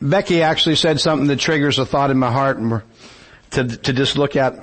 Becky actually said something that triggers a thought in my heart, and we're to just look at.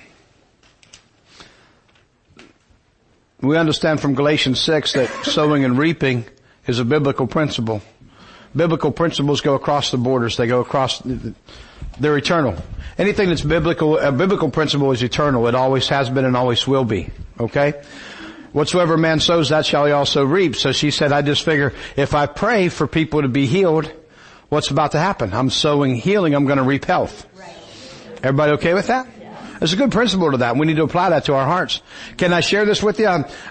We understand from Galatians 6 that sowing and reaping is a biblical principle. Biblical principles go across the borders. They go across, they're eternal. Anything that's biblical, a biblical principle is eternal. It always has been and always will be. Okay? Whatsoever man sows, that shall he also reap. So she said, I just figure if I pray for people to be healed, what's about to happen? I'm sowing healing, I'm going to reap health. Right. Everybody okay with that? Yeah. There's a good principle to that. We need to apply that to our hearts. Can I share this with you?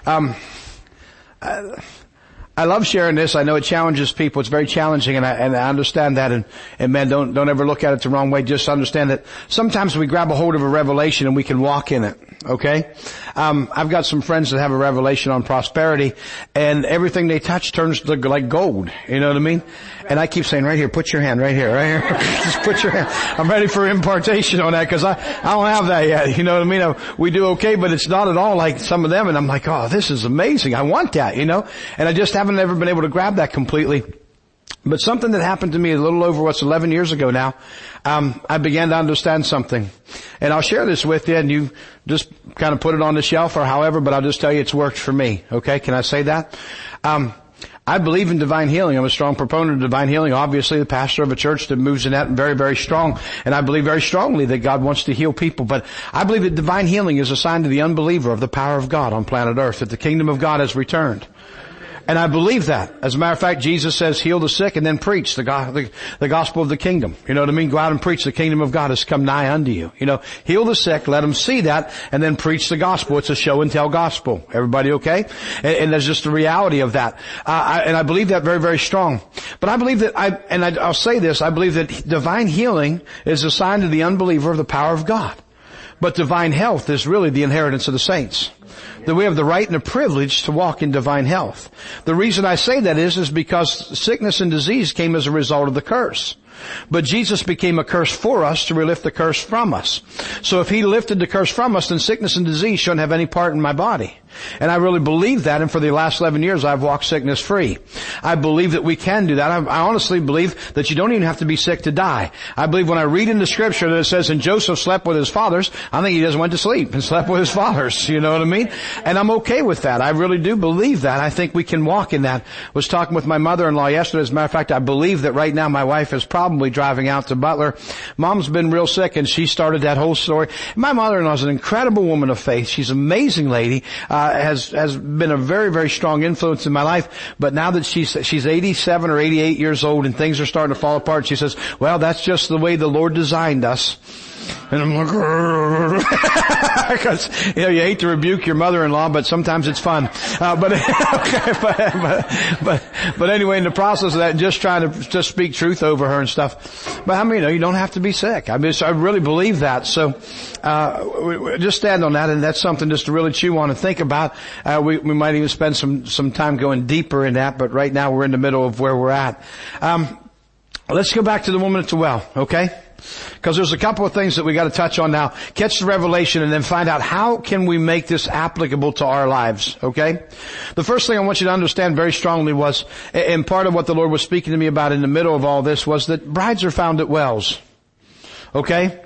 I love sharing this. I know it challenges people. It's very challenging, and I understand that. And man, don't ever look at it the wrong way. Just understand that sometimes we grab a hold of a revelation and we can walk in it. Okay? I've got some friends that have a revelation on prosperity, and everything they touch turns to like gold. You know what I mean? And I keep saying, right here, put your hand right here, right here. Just put your hand. I'm ready for impartation on that because I don't have that yet. You know what I mean? We do okay, but it's not at all like some of them. And I'm like, oh, this is amazing. I want that, you know? And I just haven't ever been able to grab that completely. But something that happened to me a little over 11 years ago now, I began to understand something. And I'll share this with you, and you just kind of put it on the shelf or however, but I'll just tell you it's worked for me. Okay? Can I say that? I believe in divine healing. I'm a strong proponent of divine healing. Obviously, the pastor of a church that moves in that very, very strong. And I believe very strongly that God wants to heal people. But I believe that divine healing is a sign to the unbeliever of the power of God on planet Earth, that the kingdom of God has returned. And I believe that. As a matter of fact, Jesus says, heal the sick and then preach the gospel of the kingdom. You know what I mean? Go out and preach the kingdom of God has come nigh unto you. You know, heal the sick, let them see that, and then preach the gospel. It's a show and tell gospel. Everybody okay? And there's just the reality of that. And I believe that very, very strong. But I believe that I'll say this, I believe that divine healing is a sign to the unbeliever of the power of God. But divine health is really the inheritance of the saints. That we have the right and the privilege to walk in divine health. The reason I say that is because sickness and disease came as a result of the curse. But Jesus became a curse for us to relieve the curse from us. So if He lifted the curse from us, then sickness and disease shouldn't have any part in my body. And I really believe that, and for the last 11 years I've walked sickness free. I believe that we can do that. I honestly believe that you don't even have to be sick to die. I believe when I read in the scripture that it says, and Joseph slept with his fathers, I think he just went to sleep and slept with his fathers. You know what I mean? And I'm okay with that. I really do believe that. I think we can walk in that. I was talking with my mother-in-law yesterday. As a matter of fact, I believe that right now my wife is probably driving out to Butler. Mom's been real sick, and she started that whole story. My mother-in-law is an incredible woman of faith. She's an amazing lady. Has been a very, very strong influence in my life. But now that she's 87 or 88 years old and things are starting to fall apart, she says, well, that's just the way the Lord designed us. And I'm like, because, you know, you hate to rebuke your mother-in-law, but sometimes it's fun. But anyway, in the process of that, just trying to just speak truth over her and stuff. But I mean, you don't have to be sick. I really believe that. So, just stand on that, and that's something just to really chew on and think about. We might even spend some time going deeper in that, but right now we're in the middle of where we're at. Let's go back to the woman at the well, okay? Because there's a couple of things that we got to touch on now. Catch the revelation and then find out how can we make this applicable to our lives, okay? The first thing I want you to understand very strongly was, and part of what the Lord was speaking to me about in the middle of all this was that brides are found at wells, okay?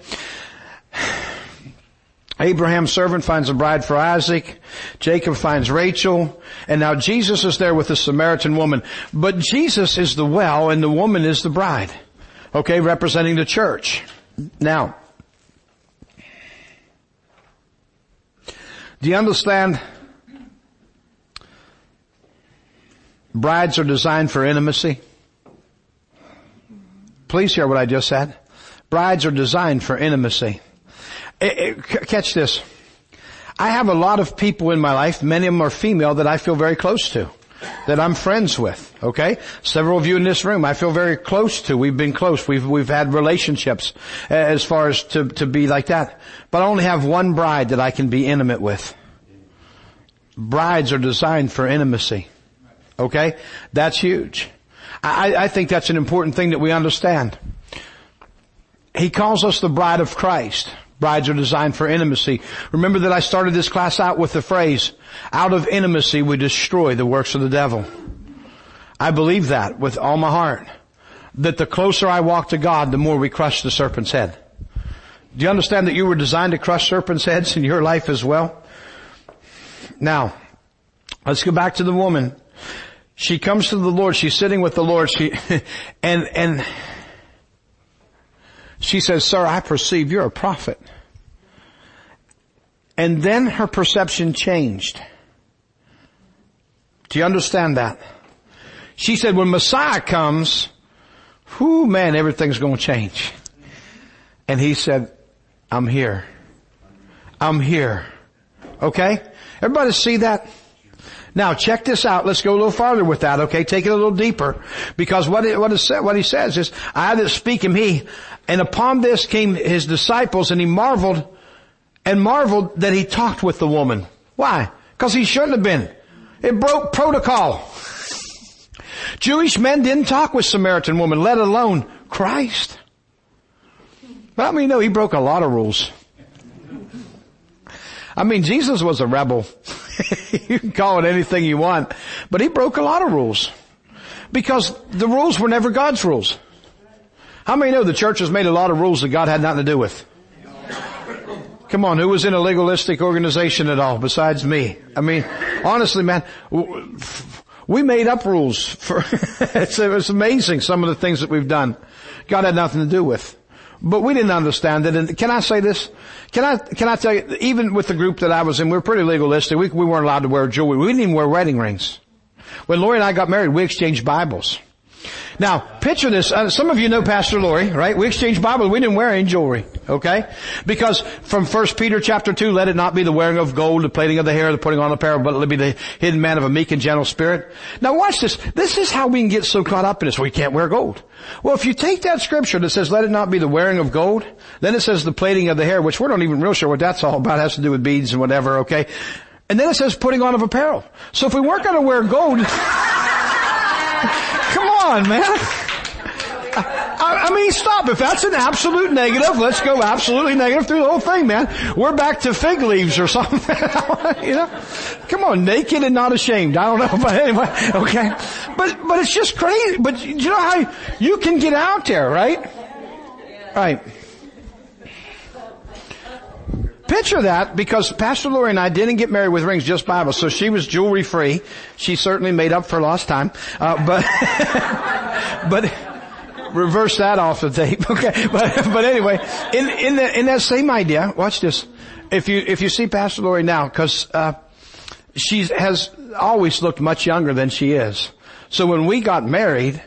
Abraham's servant finds a bride for Isaac. Jacob finds Rachel. And now Jesus is there with the Samaritan woman. But Jesus is the well and the woman is the bride. Okay, representing the church. Now, do you understand? Brides are designed for intimacy. Please hear what I just said. Brides are designed for intimacy. Catch this. I have a lot of people in my life, many of them are female, that I feel very close to, that I'm friends with, okay? Several of you in this room I feel very close to. We've been close. We've had relationships as far as to be like that. But I only have one bride that I can be intimate with. Brides are designed for intimacy. Okay? That's huge. I think that's an important thing that we understand. He calls us the bride of Christ. Brides are designed for intimacy. Remember that I started this class out with the phrase, out of intimacy we destroy the works of the devil. I believe that with all my heart. that the closer I walk to God, the more we crush the serpent's head. Do you understand that you were designed to crush serpent's heads in your life as well? Now, let's go back to the woman. She comes to the Lord. She's sitting with the Lord. And she says, "Sir, I perceive you're a prophet." And then her perception changed. Do you understand that? She said, when Messiah comes, whoo, man, everything's going to change. And he said, I'm here. I'm here. Okay? Everybody see that? Now check this out. Let's go a little farther with that, okay? Take it a little deeper. Because what he says is, I that speak him he, and upon this came his disciples, and he marveled that he talked with the woman. Why? Because he shouldn't have been. It broke protocol. Jewish men didn't talk with Samaritan women, let alone Christ. But I mean, no, he broke a lot of rules. I mean, Jesus was a rebel. You can call it anything you want, but he broke a lot of rules. Because the rules were never God's rules. How many know the church has made a lot of rules that God had nothing to do with? Come on, who was in a legalistic organization at all besides me? I mean, honestly, man, we made up rules for, it's amazing some of the things that we've done. God had nothing to do with. But we didn't understand it. And can I say this? Can I tell you, even with the group that I was in, we were pretty legalistic. We weren't allowed to wear jewelry. We didn't even wear wedding rings. When Lori and I got married, we exchanged Bibles. Now, picture this. Some of you know Pastor Lori, right? We exchanged Bibles. We didn't wear any jewelry, okay? Because from 1 Peter chapter 2, let it not be the wearing of gold, the plaiting of the hair, the putting on apparel, but let it be the hidden man of a meek and gentle spirit. Now watch this. This is how we can get so caught up in this. We can't wear gold. Well, if you take that scripture that says, let it not be the wearing of gold, then it says the plaiting of the hair, which we're not even real sure what that's all about. It has to do with beads and whatever, okay? And then it says putting on of apparel. So if we weren't going to wear gold, come on, man. I mean, stop. If that's an absolute negative, let's go absolutely negative through the whole thing, man. We're back to fig leaves or something. You know? Come on, naked and not ashamed. I don't know, but anyway, okay. But it's just crazy. But you know how you can get out there, right? Right. Picture that, because Pastor Lori and I didn't get married with rings, just Bible. So she was jewelry free. She certainly made up for lost time. But reverse that off the tape. Okay. But anyway, in that same idea, watch this. If you see Pastor Lori now, cause, she has always looked much younger than she is. So when we got married,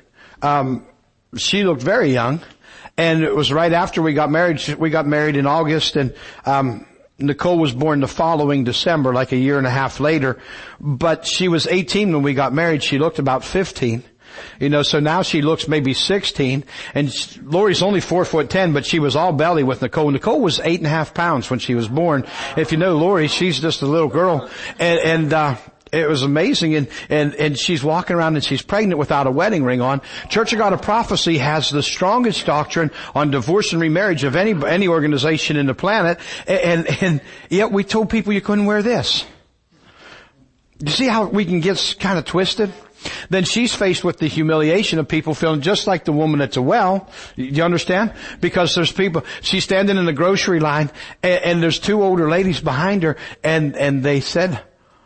she looked very young. And it was right after we got married. We got married in August, and Nicole was born the following December, like a year and a half later. But she was 18 when we got married. She looked about 15. You know, so now she looks maybe 16. And Lori's only 4'10", but she was all belly with Nicole. Nicole was 8.5 pounds when she was born. If you know Lori, she's just a little girl. And it was amazing, and she's walking around and she's pregnant without a wedding ring on. Church of God of Prophecy has the strongest doctrine on divorce and remarriage of any organization in the planet, and yet we told people you couldn't wear this. You see how we can get kind of twisted? Then she's faced with the humiliation of people feeling just like the woman at the well. Do you understand? Because there's people, she's standing in the grocery line, and there's two older ladies behind her, and they said,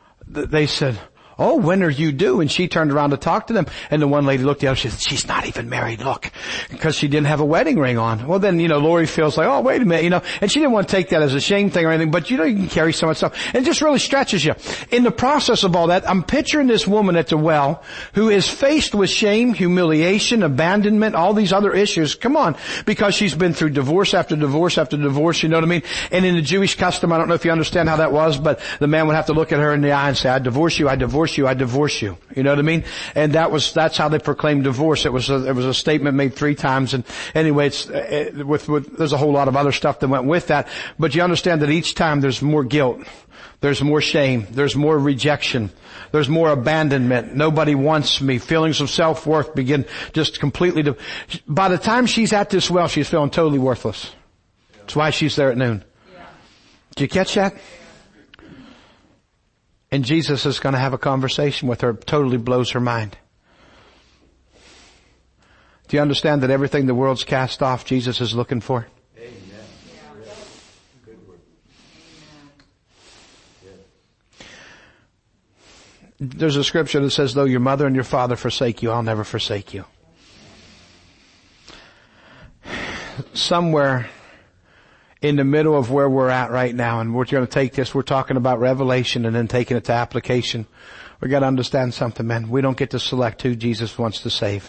oh, when are you due? And she turned around to talk to them. And the one lady looked at her, she said, she's not even married, look. Because she didn't have a wedding ring on. Well then, Lori feels like, oh, wait a minute, and she didn't want to take that as a shame thing or anything, but you can carry so much stuff. And it just really stretches you. In the process of all that, I'm picturing this woman at the well who is faced with shame, humiliation, abandonment, all these other issues. Come on. Because she's been through divorce after divorce after divorce, you know what I mean? And in the Jewish custom, I don't know if you understand how that was, but the man would have to look at her in the eye and say, I divorce you, I divorce you, I divorce you. You know what I mean? And that's how they proclaimed divorce. It was a statement made 3 times. And anyway, there's a whole lot of other stuff that went with that. But you understand that each time there's more guilt. There's more shame. There's more rejection. There's more abandonment. Nobody wants me. Feelings of self-worth begin just completely by the time she's at this well, she's feeling totally worthless. That's why she's there at noon. Did you catch that? And Jesus is going to have a conversation with her. Totally blows her mind. Do Do you understand that everything the world's cast off, Jesus is looking for? There's a scripture that says, though your mother and your father forsake you, I'll never forsake you. Somewhere in the middle of where we're at right now, and we're going to take this, we're talking about revelation and then taking it to application. We got to understand something, man. We don't get to select who Jesus wants to save.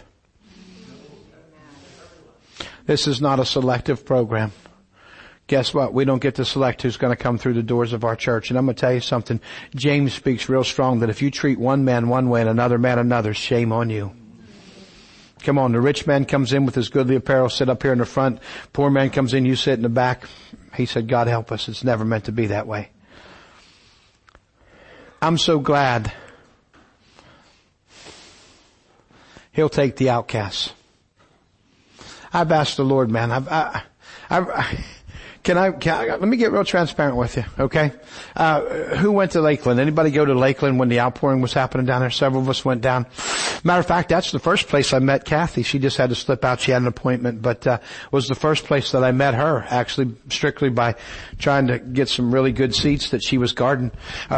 This is not a selective program. Guess what? We don't get to select who's going to come through the doors of our church. And I'm going to tell you something. James speaks real strong that if you treat one man one way and another man another, shame on you. Come on, the rich man comes in with his goodly apparel, sit up here in the front. Poor man comes in, you sit in the back. He said, God help us. It's never meant to be that way. I'm so glad He'll take the outcasts. I've asked the Lord, man, let me get real transparent with you, okay? Who went to Lakeland? Anybody go to Lakeland when the outpouring was happening down there? Several of us went down. Matter of fact, that's the first place I met Kathy. She just had to slip out. She had an appointment, but was the first place that I met her, actually strictly by trying to get some really good seats that she was guarding.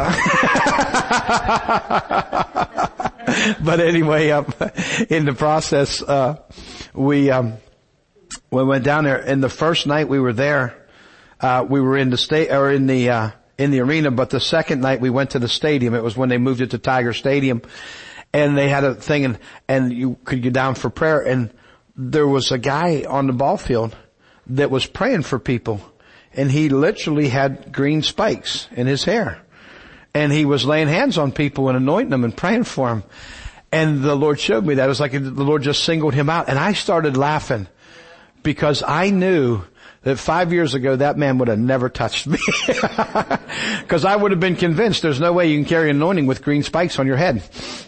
But anyway, in the process, we went down there, and the first night we were there, we were in the arena, but the second night we went to the stadium. It was when they moved it to Tiger Stadium, and they had a thing, and you could get down for prayer, and there was a guy on the ball field that was praying for people, and he literally had green spikes in his hair, and he was laying hands on people and anointing them and praying for them. And the Lord showed me that. It was like the Lord just singled him out, and I started laughing because I knew that 5 years ago that man would have never touched me. Because I would have been convinced there's no way you can carry anointing with green spikes on your head.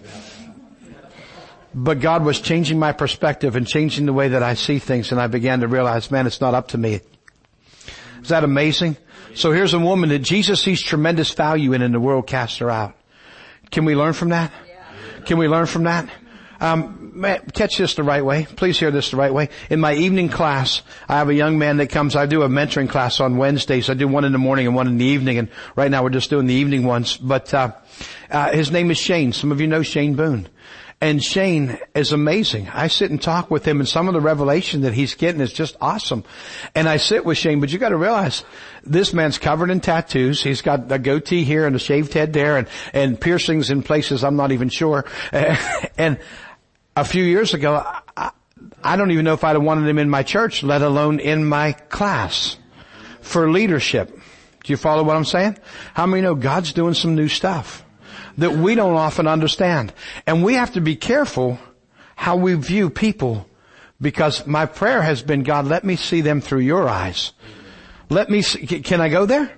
But God was changing my perspective and changing the way that I see things, and I began to realize, man, it's not up to me. Is that amazing? So here's a woman that Jesus sees tremendous value in, and the world casts her out. Can we learn from that? Can we learn from that? Catch this the right way. Please hear this the right way. In my evening class, I have a young man that comes. I do a mentoring class on Wednesdays. I do one in the morning and one in the evening, and right now we're just doing the evening ones. But his name is Shane. Some of you know Shane Boone. And Shane is amazing. I sit and talk with him, and some of the revelation that he's getting is just awesome. And I sit with Shane, but you got to realize this man's covered in tattoos. He's got a goatee here and a shaved head there, and piercings in places I'm not even sure. And a few years ago, I don't even know if I'd have wanted him in my church, let alone in my class for leadership. Do you follow what I'm saying? How many know God's doing some new stuff that we don't often understand? And we have to be careful how we view people, because my prayer has been, God, let me see them through your eyes. Let me see. Can I go there?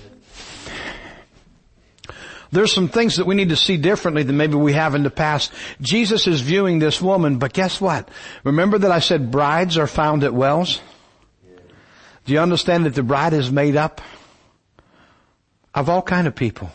There's some things that we need to see differently than maybe we have in the past. Jesus is viewing this woman, but guess what? Remember that I said brides are found at wells? Do you understand that the bride is made up of all kind of people?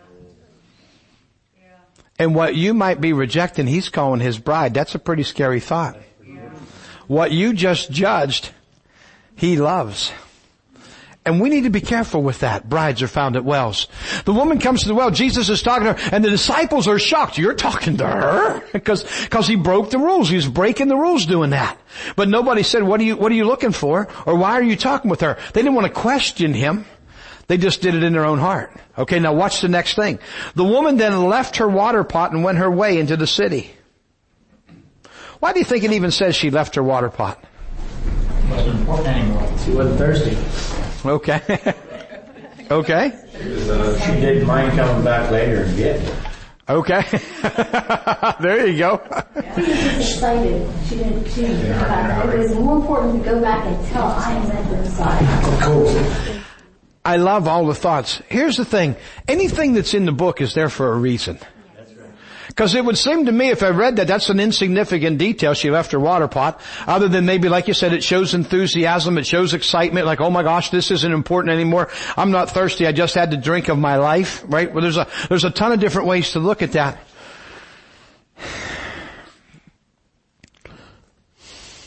And what you might be rejecting, he's calling his bride. That's a pretty scary thought. What you just judged, he loves. And we need to be careful with that. Brides are found at wells. The woman comes to the well. Jesus is talking to her, and the disciples are shocked. You're talking to her? Because he broke the rules. He was breaking the rules doing that. But nobody said, what are you looking for? Or why are you talking with her? They didn't want to question him. They just did it in their own heart. Okay, now watch the next thing. The woman then left her water pot and went her way into the city. Why do you think it even says she left her water pot? It wasn't important anymore. She wasn't thirsty. Okay. Okay. She didn't mind coming back later and getting it. Okay. There you go. She was excited. She didn't it was more important to go back and tell I am at the side. Cool. I love all the thoughts. Here's the thing. Anything that's in the book is there for a reason. Because it would seem to me, if I read that, that's an insignificant detail. She left her water pot. Other than maybe, like you said, it shows enthusiasm. It shows excitement. Like, oh my gosh, this isn't important anymore. I'm not thirsty. I just had the drink of my life. Right? Well, there's a ton of different ways to look at that.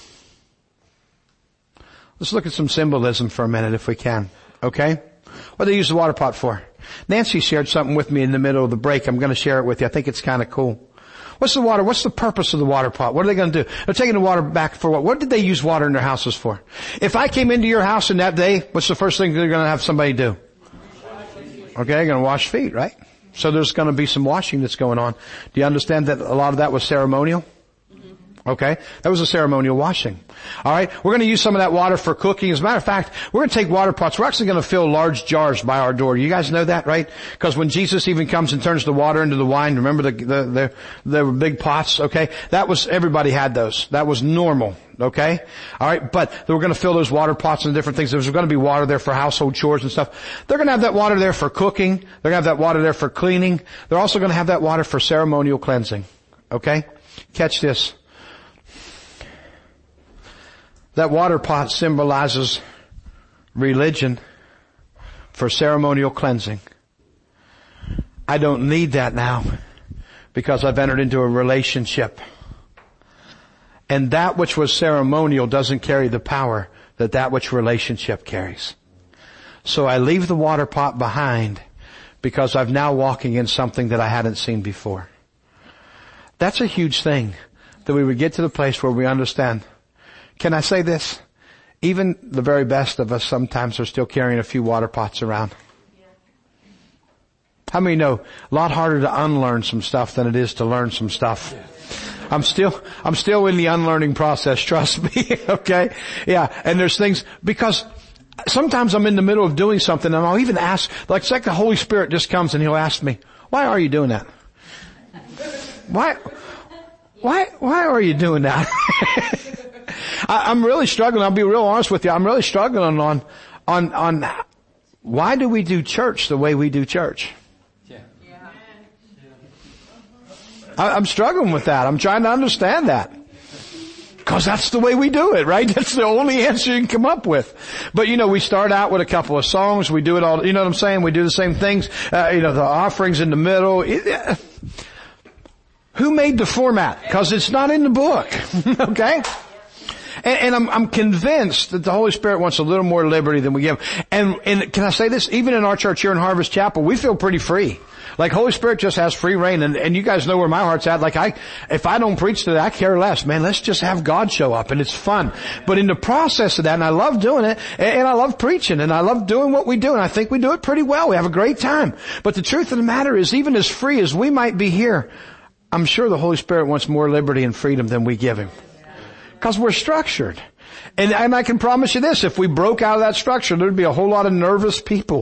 Let's look at some symbolism for a minute if we can. Okay? What do they use the water pot for? Nancy shared something with me in the middle of the break. I'm going to share it with you. I think it's kind of cool. What's the purpose of the water pot? What are they going to do? They're taking the water back for what? What did they use water in their houses for? If I came into your house in that day, what's the first thing they're going to have somebody do? Okay, they're going to wash feet, right? So there's going to be some washing that's going on. Do you understand that a lot of that was ceremonial? Okay, that was a ceremonial washing. Alright, we're going to use some of that water for cooking. As a matter of fact, we're going to take water pots. We're actually going to fill large jars by our door. You guys know that, right? Because when Jesus even comes and turns the water into the wine, remember the big pots, okay? Everybody had those. That was normal, okay? Alright, but we're going to fill those water pots and different things. There's going to be water there for household chores and stuff. They're going to have that water there for cooking. They're going to have that water there for cleaning. They're also going to have that water for ceremonial cleansing, okay? Catch this. That water pot symbolizes religion for ceremonial cleansing. I don't need that now because I've entered into a relationship. And that which was ceremonial doesn't carry the power that which relationship carries. So I leave the water pot behind because I'm now walking in something that I hadn't seen before. That's a huge thing, that we would get to the place where we understand. Can I say this? Even the very best of us sometimes are still carrying a few water pots around. How many know a lot harder to unlearn some stuff than it is to learn some stuff? I'm still in the unlearning process, trust me, okay? Yeah, and there's things, because sometimes I'm in the middle of doing something and I'll even ask, like it's like the Holy Spirit just comes and He'll ask me, why are you doing that? Why are you doing that? I'm really struggling. I'll be real honest with you. I'm really struggling on why do we do church the way we do church? I'm struggling with that. I'm trying to understand that. Because that's the way we do it, right? That's the only answer you can come up with. But we start out with a couple of songs. We do it all, you know what I'm saying? We do the same things. The offerings in the middle. Who made the format? Because it's not in the book. Okay? And I'm convinced that the Holy Spirit wants a little more liberty than we give. And can I say this? Even in our church here in Harvest Chapel, we feel pretty free. Like Holy Spirit just has free reign. And you guys know where my heart's at. Like if I don't preach to that, I care less. Man, let's just have God show up and it's fun. But in the process of that, and I love doing it, and I love preaching, and I love doing what we do, and I think we do it pretty well. We have a great time. But the truth of the matter is, even as free as we might be here, I'm sure the Holy Spirit wants more liberty and freedom than we give Him. Because we're structured. And I can promise you this, if we broke out of that structure, there'd be a whole lot of nervous people.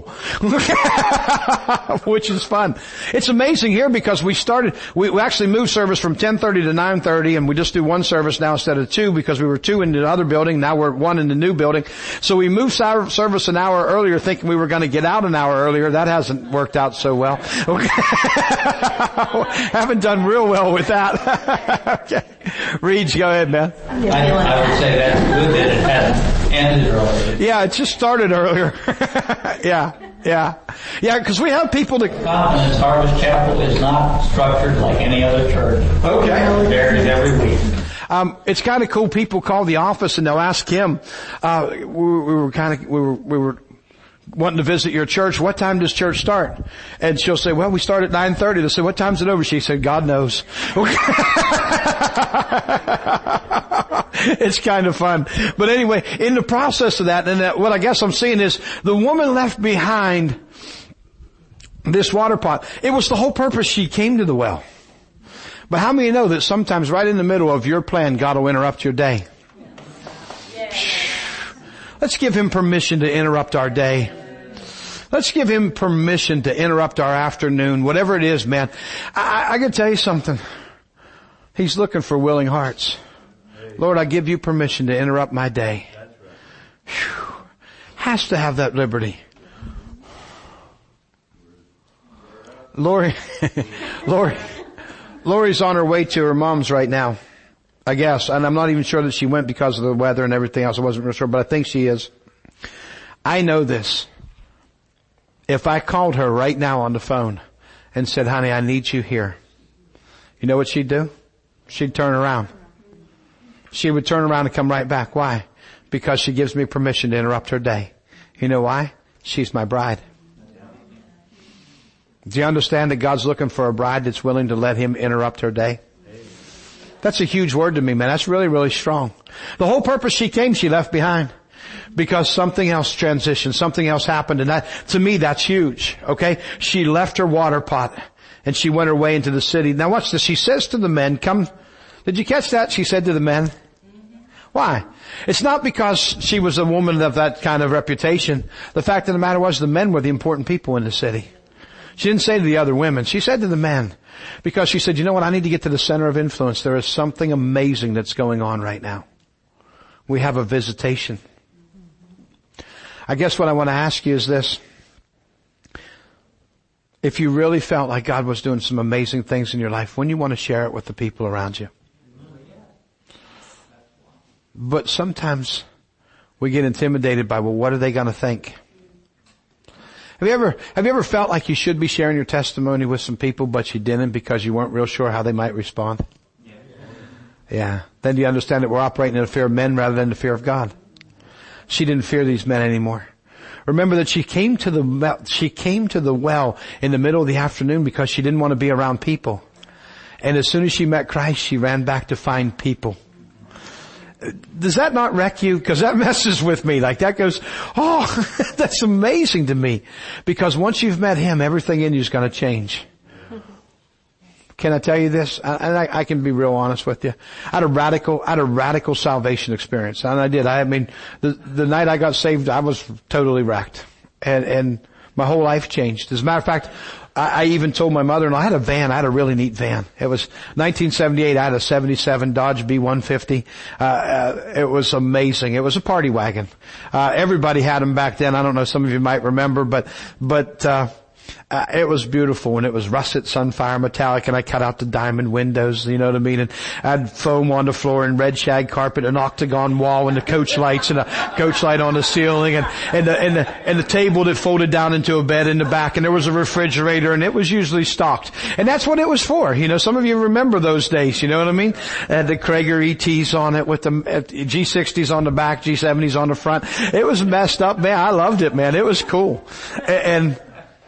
Which is fun. It's amazing here because we actually moved service from 10:30 to 9:30, and we just do one service now instead of two because we were two in the other building. Now we're one in the new building. So we moved service an hour earlier thinking we were going to get out an hour earlier. That hasn't worked out so well. Okay. Haven't done real well with that. Okay. Reed, go ahead, man. I would say that's good that it hasn't ended earlier. Yeah, it just started earlier. Yeah, because we have people that... Confidence Harvest Chapel is not structured like any other church. Okay. There is every week. It's kind of cool. People call the office and they'll ask him, we were wanting to visit your church. What time does church start? And she'll say, well, we start at 9:30. They'll say, what time's it over? She said, God knows. It's kind of fun. But anyway, in the process of that, and what I guess I'm seeing is the woman left behind this water pot. It was the whole purpose she came to the well. But how many know that sometimes right in the middle of your plan, God will interrupt your day? Let's give Him permission to interrupt our day. Let's give Him permission to interrupt our afternoon, whatever it is, man. I can tell you something. He's looking for willing hearts. Lord, I give you permission to interrupt my day. Whew. Has to have that liberty. Lori's on her way to her mom's right now, I guess. And I'm not even sure that she went because of the weather and everything else. I wasn't real sure, but I think she is. I know this. If I called her right now on the phone and said, honey, I need you here, you know what she'd do? She'd turn around. She would turn around and come right back. Why? because she gives me permission to interrupt her day. You know why? She's my bride. Do you understand that God's looking for a bride that's willing to let Him interrupt her day? That's a huge word to me, man. That's really, really strong. The whole purpose she came, she left behind. Because something else transitioned, something else happened, and that, to me, that's huge, okay? She left her water pot, and she went her way into the city. Now watch this. She says to the men, come, did you catch that? She said to the men. Why? It's not because she was a woman of that kind of reputation. The fact of the matter was the men were the important people in the city. She didn't say to the other women. She said to the men, because she said, you know what? I need to get to the center of influence. There is something amazing that's going on right now. We have a visitation. I guess what I want to ask you is this. If you really felt like God was doing some amazing things in your life, when you want to share it with the people around you. But sometimes we get intimidated by, well, what are they going to think? Have you ever felt like you should be sharing your testimony with some people, but you didn't because you weren't real sure how they might respond? Yeah. Then do you understand that we're operating in the fear of men rather than the fear of God? She didn't fear these men anymore. Remember that she came to the well in the middle of the afternoon because she didn't want to be around people. And as soon as she met Christ, she ran back to find people. Does that not wreck you? Because that messes with me. Like that goes, oh, that's amazing to me. Because once you've met Him, everything in you is going to change. Can I tell you this? And I can be real honest with you. I had a radical salvation experience. And I did. I mean, the night I got saved, I was totally wrecked. And my whole life changed. As a matter of fact, I even told my mother-in-law, I had a van. I had a really neat van. It was 1978. I had a 77 Dodge B150. It was amazing. It was a party wagon. Everybody had them back then. I don't know. Some of you might remember, but it was beautiful, and it was russet sunfire metallic, and I cut out the diamond windows, you know what I mean, and I had foam on the floor and red shag carpet, an octagon wall, and the coach lights, and a coach light on the ceiling, and the table that folded down into a bed in the back, and there was a refrigerator, and it was usually stocked. And that's what it was for, you know. Some of you remember those days, you know what I mean? And the Krager ETs on it with the G60s on the back, G70s on the front. It was messed up, man. I loved it, man. It was cool. And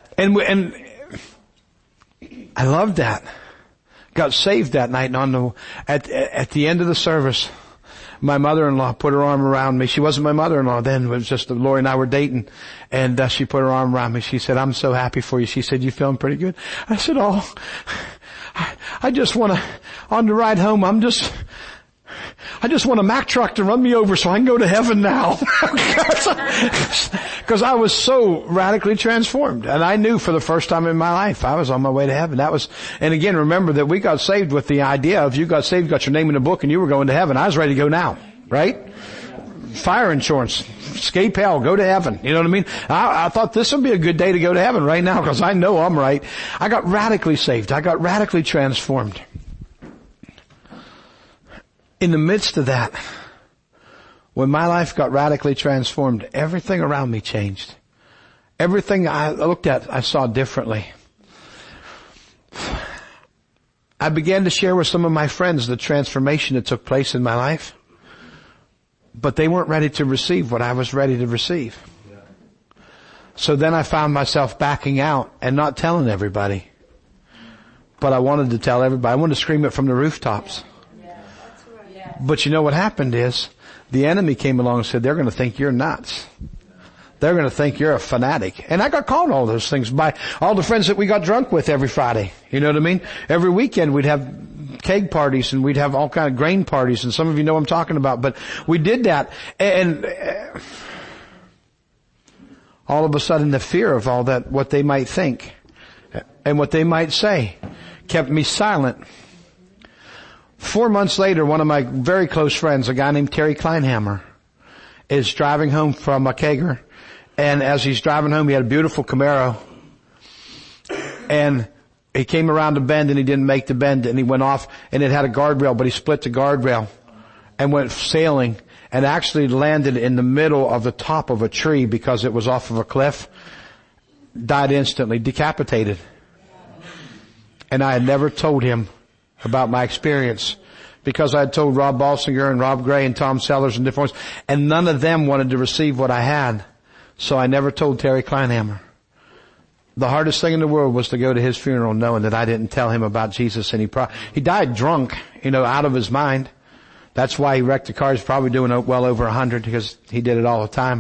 I loved that. Got saved that night, and at the end of the service, my mother-in-law put her arm around me. She wasn't my mother-in-law then. It was just Lori and I were dating, and she put her arm around me. She said, "I'm so happy for you." She said, "You feeling pretty good?" I said, "Oh, I just want to, on the ride home, I just want a Mack truck to run me over so I can go to heaven now." Because I was so radically transformed. And I knew for the first time in my life I was on my way to heaven. And again, remember that we got saved with the idea of you got saved, got your name in the book, and you were going to heaven. I was ready to go now, right? Fire insurance, escape hell, go to heaven. You know what I mean? I thought this would be a good day to go to heaven right now because I know I'm right. I got radically saved. I got radically transformed. In the midst of that, when my life got radically transformed, everything around me changed. Everything I looked at, I saw differently. I began to share with some of my friends the transformation that took place in my life, but they weren't ready to receive what I was ready to receive. So then I found myself backing out and not telling everybody. But I wanted to tell everybody. I wanted to scream it from the rooftops. But you know what happened is the enemy came along and said, they're going to think you're nuts. They're going to think you're a fanatic. And I got called all those things by all the friends that we got drunk with every Friday. You know what I mean? Every weekend we'd have keg parties and we'd have all kind of grain parties, and some of you know what I'm talking about. But we did that, and all of a sudden the fear of all that, what they might think and what they might say, kept me silent. 4 months later, one of my very close friends, a guy named Terry Kleinhammer, is driving home from a kegger. And as he's driving home, he had a beautiful Camaro. And he came around a bend and he didn't make the bend, and he went off, and it had a guardrail, but he split the guardrail and went sailing and actually landed in the middle of the top of a tree because it was off of a cliff. Died instantly, decapitated. And I had never told him about my experience because I had told Rob Balsinger and Rob Gray and Tom Sellers and different ones, and none of them wanted to receive what I had. So I never told Terry Kleinhammer. The hardest thing in the world was to go to his funeral knowing that I didn't tell him about Jesus, and he died drunk, out of his mind. That's why he wrecked the car. He's probably doing well over 100 because he did it all the time.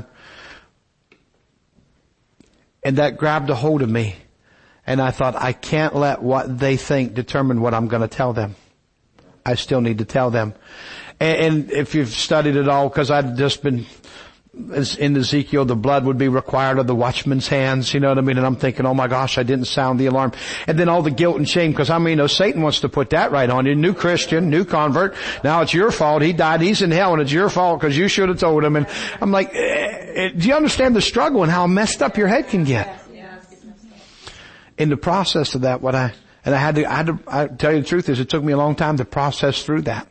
And that grabbed a hold of me. And I thought, I can't let what they think determine what I'm going to tell them. I still need to tell them. And if you've studied it all, because I've just been, in Ezekiel, the blood would be required of the watchman's hands, you know what I mean? And I'm thinking, oh my gosh, I didn't sound the alarm. And then all the guilt and shame, because Satan wants to put that right on you. New Christian, new convert. Now it's your fault. He died. He's in hell, and it's your fault because you should have told him. And I'm like, do you understand the struggle and how messed up your head can get? In the process of that, I tell you the truth is, it took me a long time to process through that.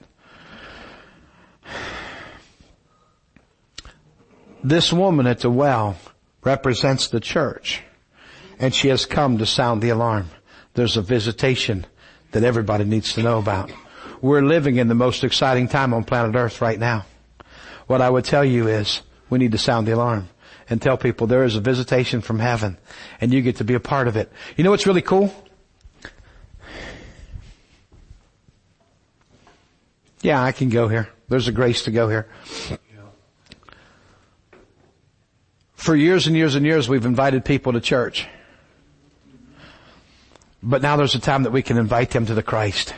This woman at the well represents the church, and she has come to sound the alarm. There's a visitation that everybody needs to know about. We're living in the most exciting time on planet Earth right now. What I would tell you is, we need to sound the alarm and tell people there is a visitation from heaven, and you get to be a part of it. You know what's really cool? Yeah, I can go here. There's a grace to go here. For years and years and years, we've invited people to church. But now there's a time that we can invite them to the Christ.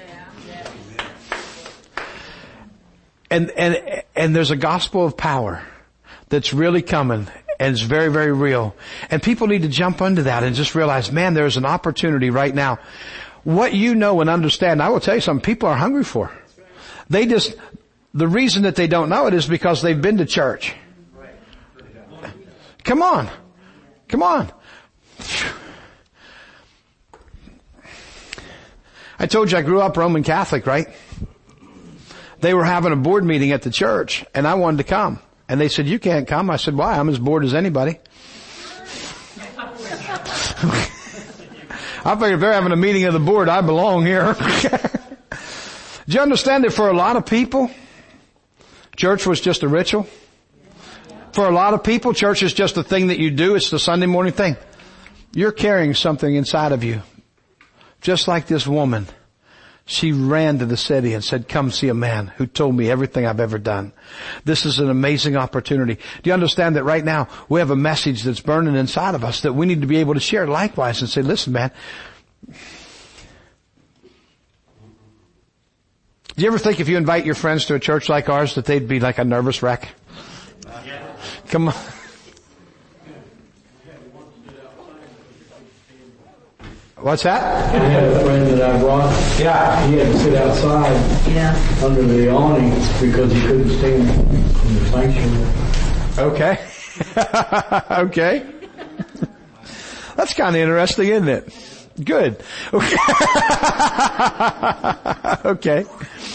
And there's a gospel of power that's really coming, and it's very, very real. And people need to jump into that and just realize, man, there's an opportunity right now. What you know and understand, I will tell you something, people are hungry for. The reason that they don't know it is because they've been to church. Come on. I told you I grew up Roman Catholic, right? They were having a board meeting at the church, and I wanted to come. And they said, you can't come. I said, why? I'm as bored as anybody. I figured if they're having a meeting of the board, I belong here. Do you understand that for a lot of people, church was just a ritual? For a lot of people, church is just a thing that you do. It's the Sunday morning thing. You're carrying something inside of you. Just like this woman. She ran to the city and said, come see a man who told me everything I've ever done. This is an amazing opportunity. Do you understand that right now we have a message that's burning inside of us that we need to be able to share likewise and say, listen, man. Do you ever think if you invite your friends to a church like ours that they'd be like a nervous wreck? Come on. What's that? I had a friend that I brought. Yeah. He had to sit outside under the awning because he couldn't stand in the sanctuary. Okay. Okay. That's kind of interesting, isn't it? Good. Okay. Okay.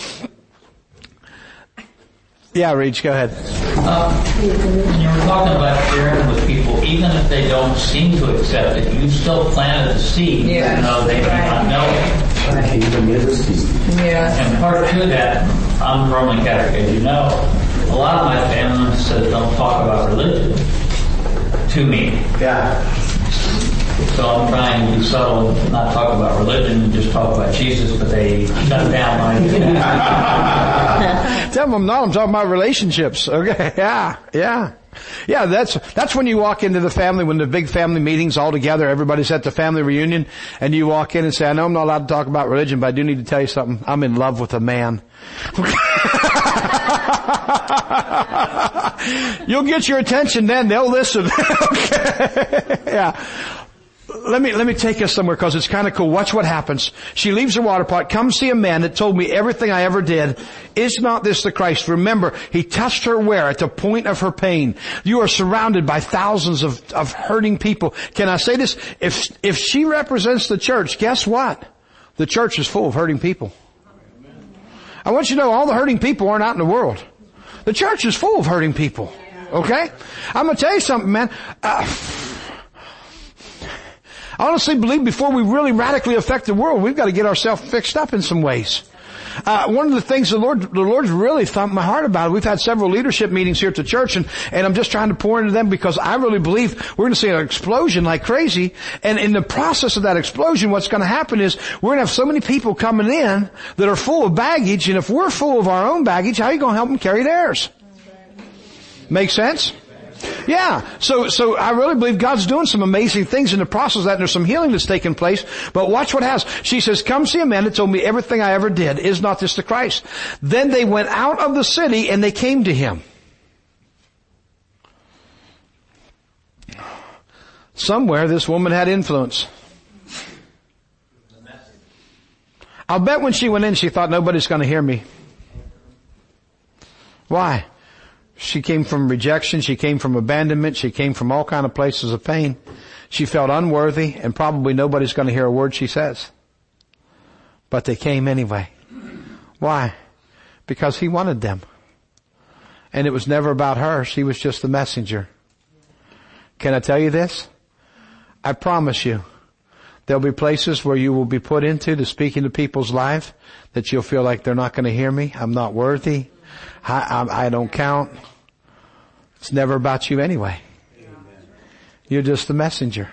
Yeah, Reach, go ahead. When you were talking about sharing with people, even if they don't seem to accept it, you still planted the seed, even though they may not know it. And part two of that, I'm Roman Catholic, as you know. A lot of my family says don't talk about religion to me. Yeah. So I'm trying to be subtle, not talk about religion, and just talk about Jesus, but they shut down my... Tell them I'm talking about relationships. Okay, yeah. That's when you walk into the family, when the big family meetings all together, everybody's at the family reunion, and you walk in and say, I know I'm not allowed to talk about religion, but I do need to tell you something. I'm in love with a man. You'll get your attention then, they'll listen. Okay. Yeah. Let me take us somewhere because it's kind of cool. Watch what happens. She leaves her water pot. Come see a man that told me everything I ever did. Is not this the Christ? Remember, he touched her where? At the point of her pain. You are surrounded by thousands of hurting people. Can I say this? If she represents the church, guess what? The church is full of hurting people. I want you to know all the hurting people aren't out in the world. The church is full of hurting people. Okay? I'm going to tell you something, man. I honestly believe before we really radically affect the world, we've got to get ourselves fixed up in some ways. One of the things the Lord's really thumped my heart about, we've had several leadership meetings here at the church, and I'm just trying to pour into them because I really believe we're going to see an explosion like crazy. And in the process of that explosion, what's going to happen is we're going to have so many people coming in that are full of baggage, and if we're full of our own baggage, how are you going to help them carry theirs? Make sense? Yeah. So I really believe God's doing some amazing things in the process of that, and there's some healing that's taking place. But watch what happens. She says, come see a man that told me everything I ever did. Is not this the Christ? Then they went out of the city and they came to him. Somewhere this woman had influence. I'll bet when she went in, she thought, nobody's going to hear me. Why? She came from rejection. She came from abandonment. She came from all kind of places of pain. She felt unworthy, and probably nobody's going to hear a word she says. But they came anyway. Why? Because he wanted them. And it was never about her. She was just the messenger. Can I tell you this? I promise you, there'll be places where you will be put into to speak into people's lives that you'll feel like they're not going to hear me. I'm not worthy. I don't count. It's never about you anyway. You're just the messenger.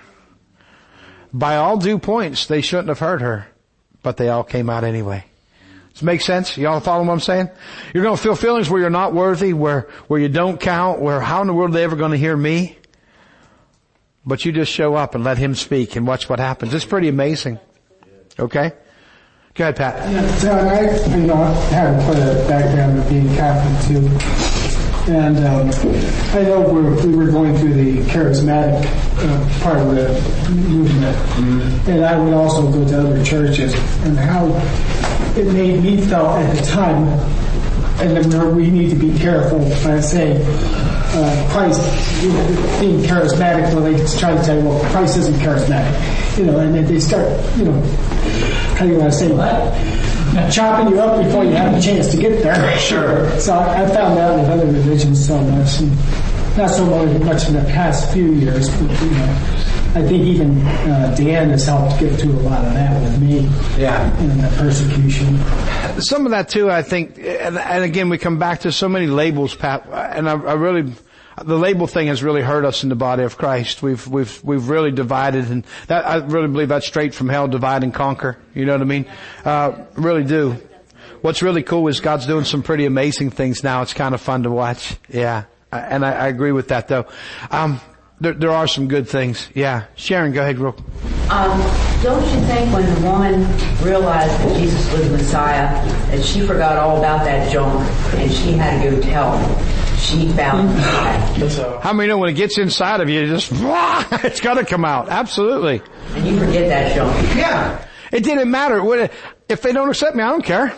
By all due points, they shouldn't have heard her, but they all came out anyway. Does it make sense? Y'all follow what I'm saying? You're going to feel feelings where you're not worthy, where you don't count, where how in the world are they ever going to hear me? But you just show up and let him speak and watch what happens. It's pretty amazing. Okay? Go ahead, Pat. Yeah, so I have quite a background of being Catholic too. And I know we were going through the charismatic part of the movement. Mm-hmm. And I would also go to other churches. And how it made me feel at the time, and we need to be careful when I say Christ being charismatic, when they try to tell you, well, Christ isn't charismatic. And then they start, how do you want to say that? Chopping you up before you have a chance to get there. Sure. So I found out with other religions so much, and not so much in the past few years, but I think even Dan has helped get through a lot of that with me. Yeah. And the persecution. Some of that too, I think, and again, we come back to so many labels, Pat, and I really, the label thing has really hurt us in the body of Christ. We've really divided, and that, I really believe that's straight from hell, divide and conquer. You know what I mean? Really do. What's really cool is God's doing some pretty amazing things now. It's kind of fun to watch. Yeah. And I agree with that though. There are some good things. Yeah. Sharon, go ahead, Brooke. Don't you think when the woman realized that Jesus was the Messiah, that she forgot all about that junk and she had to go tell him? She found God. How many know when it gets inside of you, it's got to come out. Absolutely. And you forget that junk. Yeah. It didn't matter. If they don't accept me, I don't care.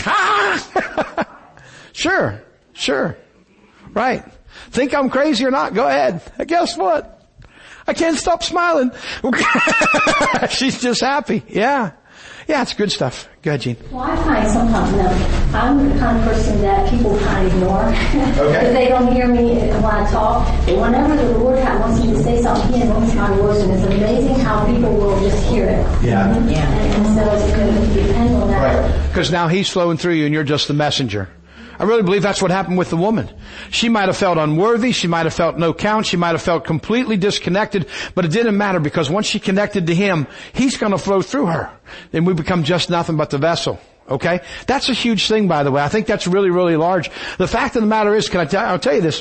Sure. Right. Think I'm crazy or not? Go ahead. Guess what? I can't stop smiling. She's just happy. Yeah. Yeah, it's good stuff. Go ahead, Gene. Well, I find sometimes I'm the kind of person that people kind of ignore. Okay. If they don't hear me when I talk. But whenever the Lord wants me to say something, He anoints my words, and it's amazing how people will just hear it. Yeah. Mm-hmm. Yeah. And so it's going to depend on that. Right. Because now He's flowing through you and you're just the messenger. I really believe that's what happened with the woman. She might have felt unworthy. She might have felt no count. She might have felt completely disconnected, but it didn't matter because once she connected to Him, He's going to flow through her. Then we become just nothing but the vessel. Okay? That's a huge thing, by the way. I think that's really, really large. The fact of the matter is, I'll tell you this.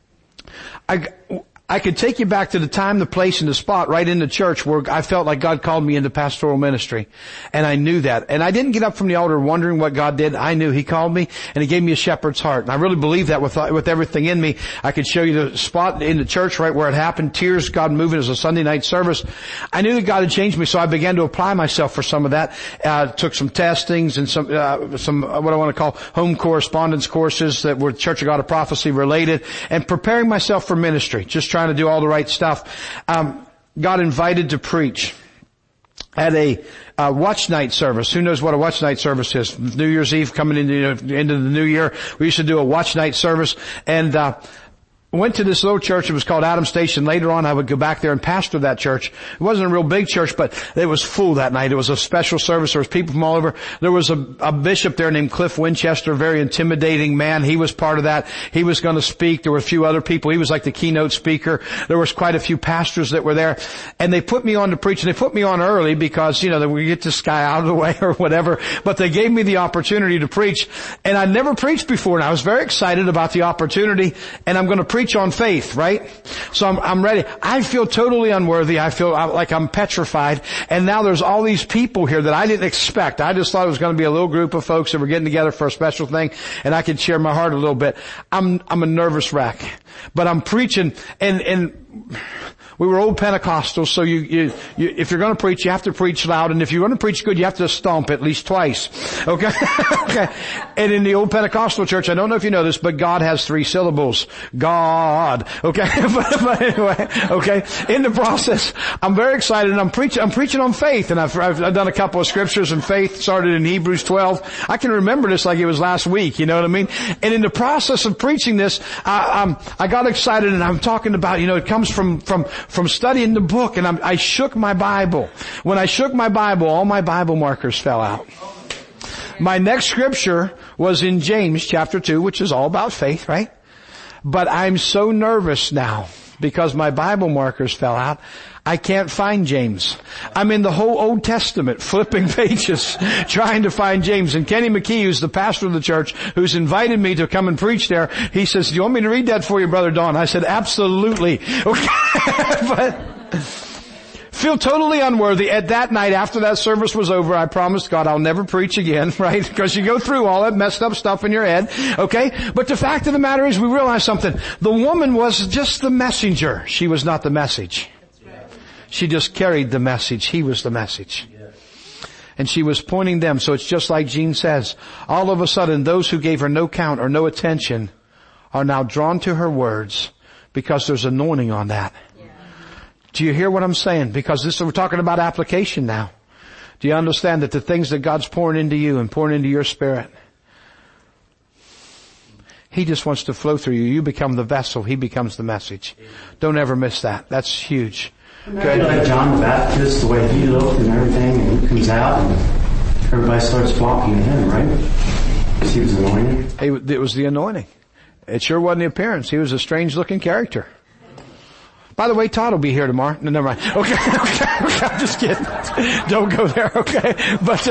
I could take you back to the time, the place, and the spot right in the church where I felt like God called me into pastoral ministry. And I knew that. And I didn't get up from the altar wondering what God did. I knew He called me and He gave me a shepherd's heart. And I really believe that with everything in me. I could show you the spot in the church right where it happened. Tears, God moving as a Sunday night service. I knew that God had changed me, so I began to apply myself for some of that. Took some testings and some what I want to call home correspondence courses that were Church of God of Prophecy related, and preparing myself for ministry. Just trying to do all the right stuff. Got invited to preach at a watch night service. Who knows what a watch night service is? New Year's Eve coming into the new year. We used to do a watch night service, and went to this little church. It was called Adams Station. Later on, I would go back there and pastor that church. It wasn't a real big church, but it was full that night. It was a special service. There was people from all over. There was a bishop there named Cliff Winchester, a very intimidating man. He was part of that. He was going to speak. There were a few other people. He was like the keynote speaker. There was quite a few pastors that were there. And they put me on to preach. And they put me on early because, we get this guy out of the way or whatever. But they gave me the opportunity to preach. And I'd never preached before. And I was very excited about the opportunity. And I'm going to preach on faith, right? So I'm ready. I feel totally unworthy. I feel like I'm petrified. And now there's all these people here that I didn't expect. I just thought it was going to be a little group of folks that were getting together for a special thing and I could share my heart a little bit. I'm a nervous wreck. But I'm preaching and we were old Pentecostals, so you if you're going to preach, you have to preach loud, and if you're going to preach good, you have to stomp at least twice. Okay? Okay. And in the old Pentecostal church, I don't know if you know this, but God has 3 syllables. God. Okay? but anyway, okay. In the process, I'm very excited, and I'm preaching on faith, and I've done a couple of scriptures, and faith started in Hebrews 12. I can remember this like it was last week, you know what I mean? And in the process of preaching this, I got excited, and I'm talking about, it comes from studying the book, and I shook my Bible. When I shook my Bible, all my Bible markers fell out. My next scripture was in James chapter 2, which is all about faith, right? But I'm so nervous now because my Bible markers fell out. I can't find James. I'm in the whole Old Testament, flipping pages, trying to find James. And Kenny McKee, who's the pastor of the church, who's invited me to come and preach there, he says, "Do you want me to read that for you, Brother Don?" I said, "Absolutely." Okay. But feel totally unworthy. At that night, after that service was over, I promised God I'll never preach again, right? Because you go through all that messed up stuff in your head, okay? But the fact of the matter is, we realized something. The woman was just the messenger. She was not the message. She just carried the message. He was the message. And she was pointing them. So it's just like Jean says. All of a sudden, those who gave her no count or no attention are now drawn to her words because there's anointing on that. Do you hear what I'm saying? Because we're talking about application now. Do you understand that the things that God's pouring into you and pouring into your spirit, He just wants to flow through you. You become the vessel. He becomes the message. Don't ever miss that. That's huge. Good. Like John the Baptist, the way he looked and everything, and he comes out and everybody starts flocking to him, right? Because he was anointed. It was the anointing. It sure wasn't the appearance. He was a strange looking character. By the way, Todd will be here tomorrow. No, never mind. Okay, I'm just kidding. Don't go there, okay? But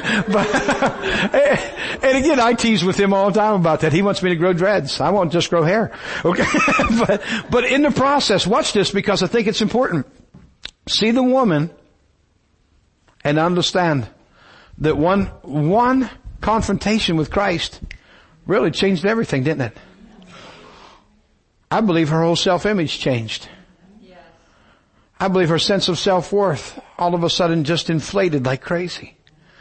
and again, I tease with him all the time about that. He wants me to grow dreads. I won't just grow hair. Okay? but in the process, watch this because I think it's important. See the woman and understand that one confrontation with Christ really changed everything, didn't it? I believe her whole self-image changed. I believe her sense of self-worth all of a sudden just inflated like crazy.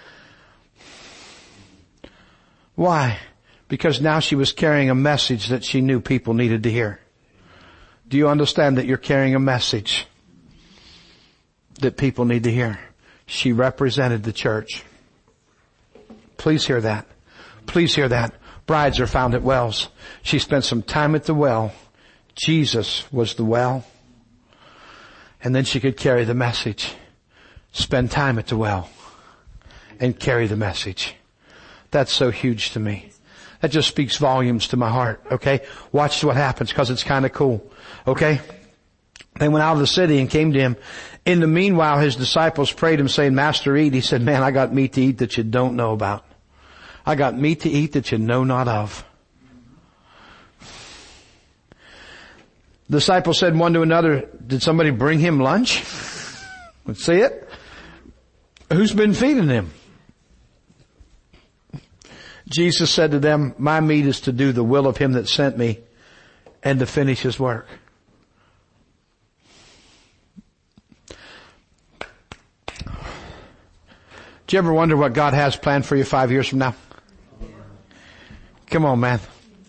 Why? Because now she was carrying a message that she knew people needed to hear. Do you understand that you're carrying a message that people need to hear? She represented the church. Please hear that. Please hear that. Brides are found at wells. She spent some time at the well. Jesus was the well. And then she could carry the message. Spend time at the well. And carry the message. That's so huge to me. That just speaks volumes to my heart, okay? Watch what happens because it's kind of cool, okay? They went out of the city and came to him. In the meanwhile, his disciples prayed him saying, "Master, eat." He said, "Man, I got meat to eat that you don't know about. I got meat to eat that you know not of." The disciples said one to another, "Did somebody bring him lunch?" Let's see it. Who's been feeding him? Jesus said to them, "My meat is to do the will of him that sent me and to finish his work." Do you ever wonder what God has planned for you 5 years from now? Come on, man.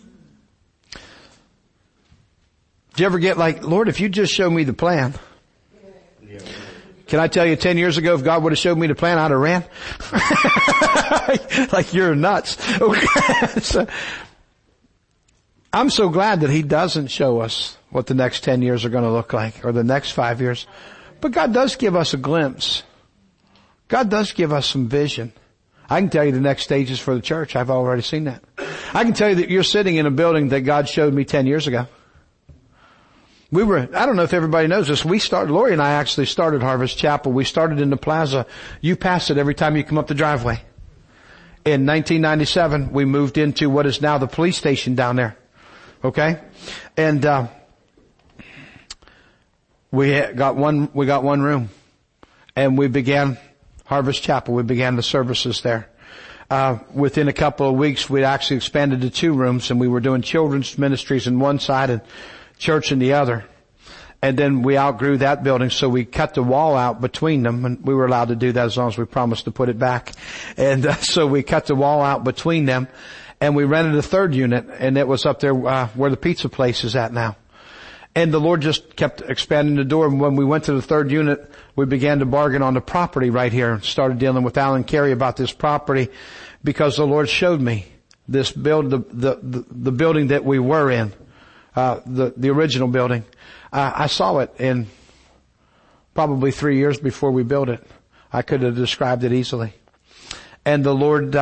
Do you ever get like, "Lord, if you just show me the plan." Can I tell you 10 years ago, if God would have showed me the plan, I'd have ran. Like you're nuts. Okay. So, I'm so glad that He doesn't show us what the next 10 years are going to look like, or the next 5 years. But God does give us a glimpse. God does give us some vision. I can tell you the next stages for the church. I've already seen that. I can tell you that you're sitting in a building that God showed me 10 years ago. I don't know if everybody knows this, Lori and I actually started Harvest Chapel. We started in the plaza. You pass it every time you come up the driveway. In 1997, we moved into what is now the police station down there. Okay? And, we got one room. And we began Harvest Chapel. We began the services there. Within a couple of weeks, we actually expanded to 2 rooms, and we were doing children's ministries in one side and church in the other. And then we outgrew that building, so we cut the wall out between them, and we were allowed to do that as long as we promised to put it back. And so we cut the wall out between them, and we rented a 3rd unit, and it was up there where the pizza place is at now. And the Lord just kept expanding the door. And when we went to the 3rd unit, we began to bargain on the property right here and started dealing with Alan Carey about this property, because the Lord showed me this the building that we were in, the original building. I saw it in probably 3 years before we built it. I could have described it easily. And the Lord,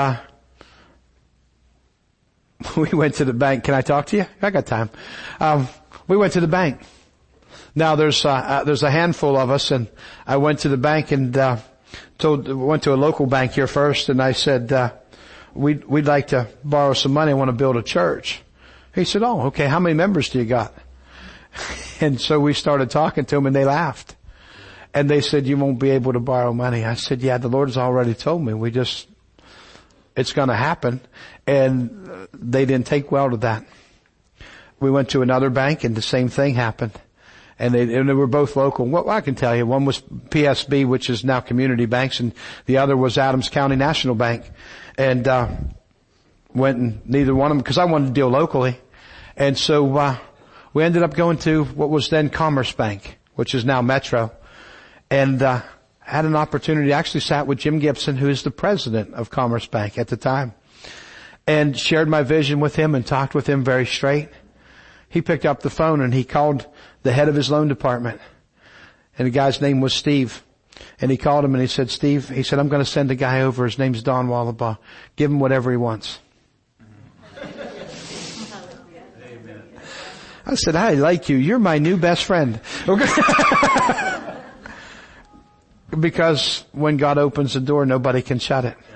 we went to the bank. Can I talk to you? I got time. We went to the bank. Now there's a handful of us, and I went to the bank and, went to a local bank here first, and I said, we'd like to borrow some money. I want to build a church. He said, oh, okay. How many members do you got? And so we started talking to them, and they laughed. And they said, you won't be able to borrow money. I said, yeah, the Lord has already told me. It's going to happen. And they didn't take well to that. We went to another bank, and the same thing happened. And they were both local. Well, I can tell you, one was PSB, which is now Community Banks, and the other was Adams County National Bank. And went and neither one of them, because I wanted to deal locally. And so we ended up going to what was then Commerce Bank, which is now Metro. And had an opportunity, actually sat with Jim Gibson, who is the president of Commerce Bank at the time, and shared my vision with him and talked with him very straight. He picked up the phone and he called the head of his loan department. And the guy's name was Steve. And he called him and he said, Steve, he said, I'm going to send a guy over. His name's Don Wallabaugh. Give him whatever he wants. I said, I like you. You're my new best friend. Okay. Because when God opens the door, nobody can shut it.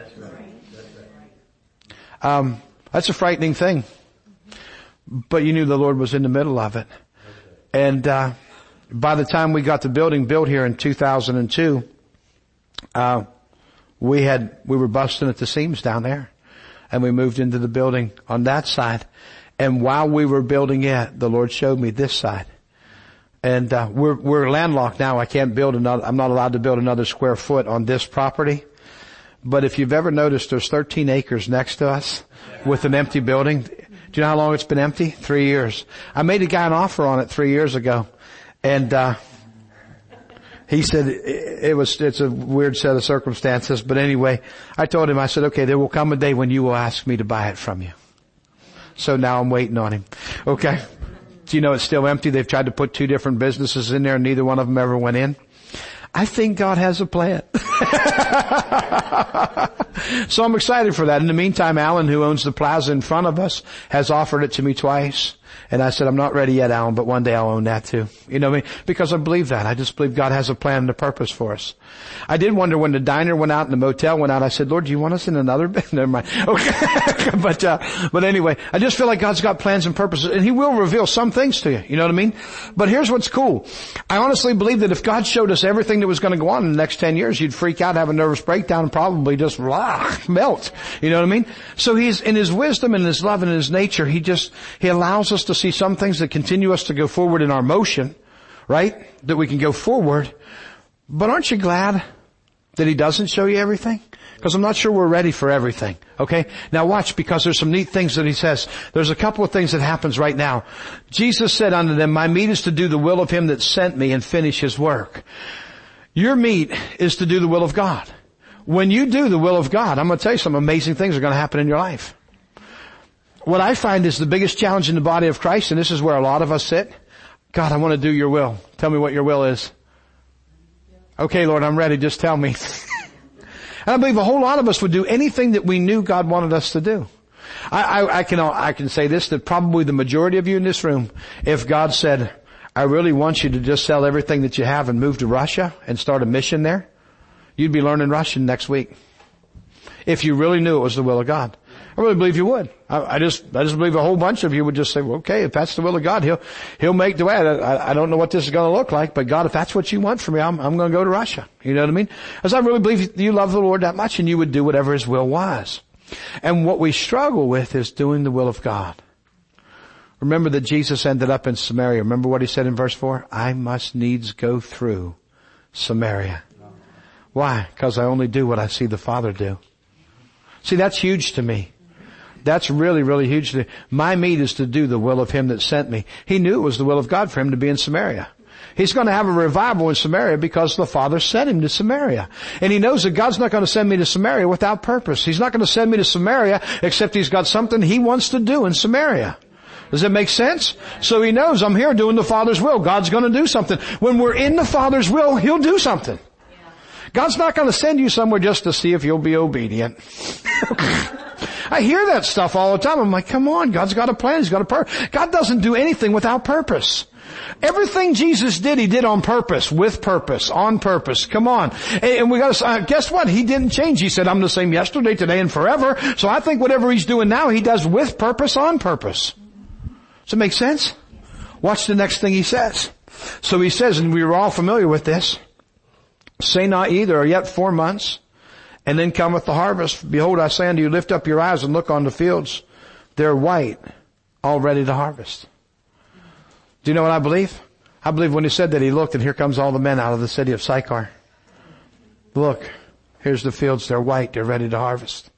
That's a frightening thing. But you knew the Lord was in the middle of it. And by the time we got the building built here in 2002, we were busting at the seams down there. And we moved into the building on that side. And while we were building it, the Lord showed me this side. And we're landlocked now. I'm not allowed to build another square foot on this property. But if you've ever noticed, there's 13 acres next to us with an empty building. Do you know how long it's been empty? 3 years. I made a guy an offer on it 3 years ago. And he said it's a weird set of circumstances. But anyway, I told him, I said, okay, there will come a day when you will ask me to buy it from you. So now I'm waiting on him. Okay. Do you know it's still empty? They've tried to put 2 different businesses in there, and neither one of them ever went in. I think God has a plan. So I'm excited for that. In the meantime, Alan, who owns the plaza in front of us, has offered it to me twice. And I said, I'm not ready yet, Alan, but one day I'll own that too. You know what I mean? Because I believe that. I just believe God has a plan and a purpose for us. I did wonder when the diner went out and the motel went out, I said, Lord, do you want us in another bed? Never mind. Okay. But anyway, I just feel like God's got plans and purposes, and He will reveal some things to you. You know what I mean? But here's what's cool. I honestly believe that if God showed us everything that was going to go on in the next 10 years, you'd freak out, have a nervous breakdown, and probably just melt. You know what I mean? So He's, in His wisdom and His love and His nature, He allows us to see some things that continue us to go forward in our motion, right? That we can go forward. But aren't you glad that He doesn't show you everything? Because I'm not sure we're ready for everything. Okay? Now watch, because there's some neat things that He says. There's a couple of things that happens right now. Jesus said unto them, my meat is to do the will of Him that sent me and finish His work. Your meat is to do the will of God. When you do the will of God, I'm going to tell you some amazing things are going to happen in your life. what I find is the biggest challenge in the body of Christ, and this is where a lot of us sit. God, I want to do your will. Tell me what your will is. Okay, Lord, I'm ready. Just tell me. And I believe a whole lot of us would do anything that we knew God wanted us to do. I can say this, that probably the majority of you in this room, if God said, I really want you to just sell everything that you have and move to Russia and start a mission there, you'd be learning Russian next week. If you really knew it was the will of God. I really believe you would. I just believe a whole bunch of you would just say, well, okay, if that's the will of God, He'll make the way. I don't know what this is going to look like, but God, if that's what you want from me, I'm going to go to Russia. You know what I mean? Because I really believe you love the Lord that much and you would do whatever His will was. And what we struggle with is doing the will of God. Remember that Jesus ended up in Samaria. Remember what He said in verse 4? I must needs go through Samaria. Why? Because I only do what I see the Father do. See, that's huge to me. That's really, really huge to me. My meat is to do the will of Him that sent me. He knew it was the will of God for Him to be in Samaria. He's going to have a revival in Samaria because the Father sent Him to Samaria. And He knows that God's not going to send me to Samaria without purpose. He's not going to send me to Samaria except He's got something He wants to do in Samaria. Does that make sense? So He knows I'm here doing the Father's will. God's going to do something. When we're in the Father's will, He'll do something. God's not going to send you somewhere just to see if you'll be obedient. I hear that stuff all the time. I'm like, come on, God's got a plan. He's got a purpose. God doesn't do anything without purpose. Everything Jesus did, He did on purpose, with purpose, on purpose. Come on. And we got to, guess what? He didn't change. He said, I'm the same yesterday, today, and forever. So I think whatever He's doing now, He does with purpose, on purpose. Does it make sense? Watch the next thing He says. So He says, and we were all familiar with this, say not ye, there are yet 4 months, and then cometh the harvest. Behold, I say unto you, lift up your eyes and look on the fields. They're white, all ready to harvest. Do you know what I believe? I believe when He said that, He looked, and here comes all the men out of the city of Sychar. Look, here's the fields. They're white. They're ready to harvest.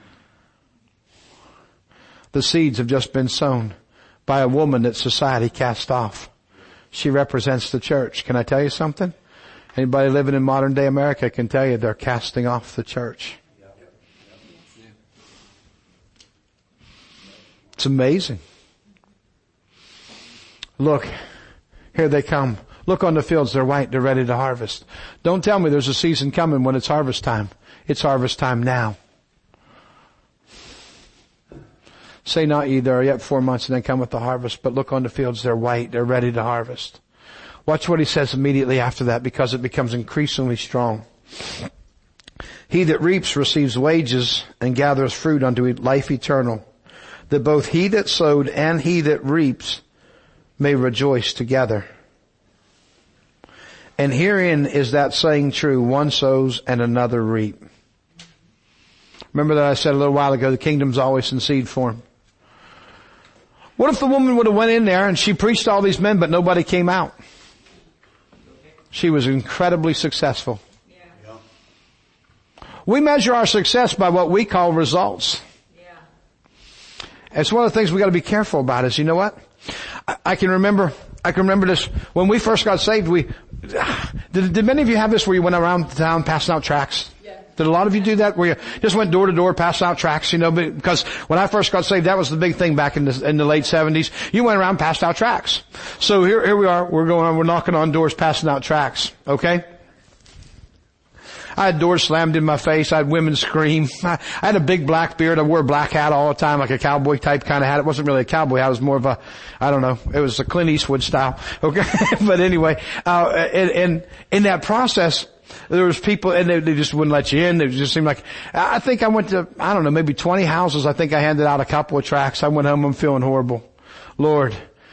The seeds have just been sown by a woman that society cast off. She represents the church. Can I tell you something? Anybody living in modern day America can tell you they're casting off the church. It's amazing. Look, here they come. Look on the fields, they're white, they're ready to harvest. Don't tell me there's a season coming when it's harvest time. It's harvest time now. Say not ye, there are yet 4 months and then cometh the harvest, but look on the fields, they're white, they're ready to harvest. Watch what He says immediately after that, because it becomes increasingly strong. He that reaps receives wages and gathers fruit unto life eternal, that both he that sowed and he that reaps may rejoice together. And herein is that saying true, one sows and another reap. Remember that I said a little while ago, the kingdom's always in seed form. What if the woman would have went in there and she preached to all these men, but nobody came out? She was incredibly successful. Yeah. We measure our success by what we call results. Yeah. It's one of the things we got to be careful about is, you know what? I can remember this when we first got saved. Did many of you have this where you went around town passing out tracts? Did a lot of you do that where you just went door to door, passing out tracts, because when I first got saved, that was the big thing back in the late 70s. You went around, passed out tracts. So here we are, we're knocking on doors, passing out tracts, okay? I had doors slammed in my face. I had women scream. I had a big black beard. I wore a black hat all the time, like a cowboy type kind of hat. It wasn't really a cowboy hat. It was more of a, I don't know, it was a Clint Eastwood style, okay? But anyway, in that process, there was people, and they just wouldn't let you in. They just seemed like, I think I went to, I don't know, maybe 20 houses. I think I handed out a couple of tracts. I went home, I'm feeling horrible. Lord,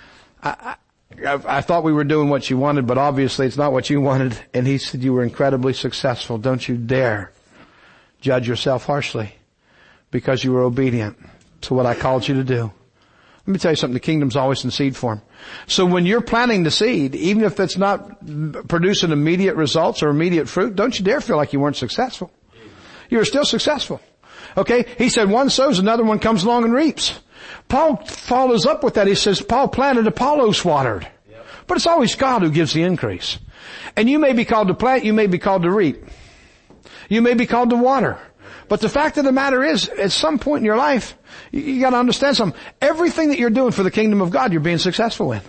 I thought we were doing what you wanted, but obviously it's not what you wanted. And He said, you were incredibly successful. Don't you dare judge yourself harshly because you were obedient to what I called you to do. Let me tell you something, the kingdom's always in seed form. So when you're planting the seed, even if it's not producing immediate results or immediate fruit, don't you dare feel like you weren't successful. You were still successful. Okay? He said one sows, another one comes along and reaps. Paul follows up with that. He says, Paul planted, Apollos watered. But it's always God who gives the increase. And you may be called to plant, you may be called to reap. You may be called to water. But the fact of the matter is, at some point in your life, you got to understand something. Everything that you're doing for the kingdom of God, you're being successful in.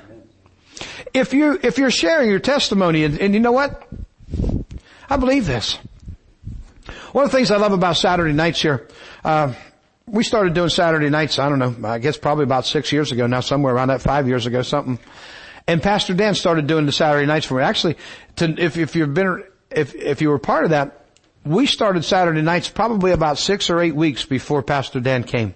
If you're sharing your testimony, and you know what? I believe this. One of the things I love about Saturday nights here, we started doing Saturday nights, I don't know, I guess probably about 6 years ago now, somewhere around that, 5 years ago, something. And Pastor Dan started doing the Saturday nights for me. Actually, if you were part of that, we started Saturday nights probably about 6 or 8 weeks before Pastor Dan came,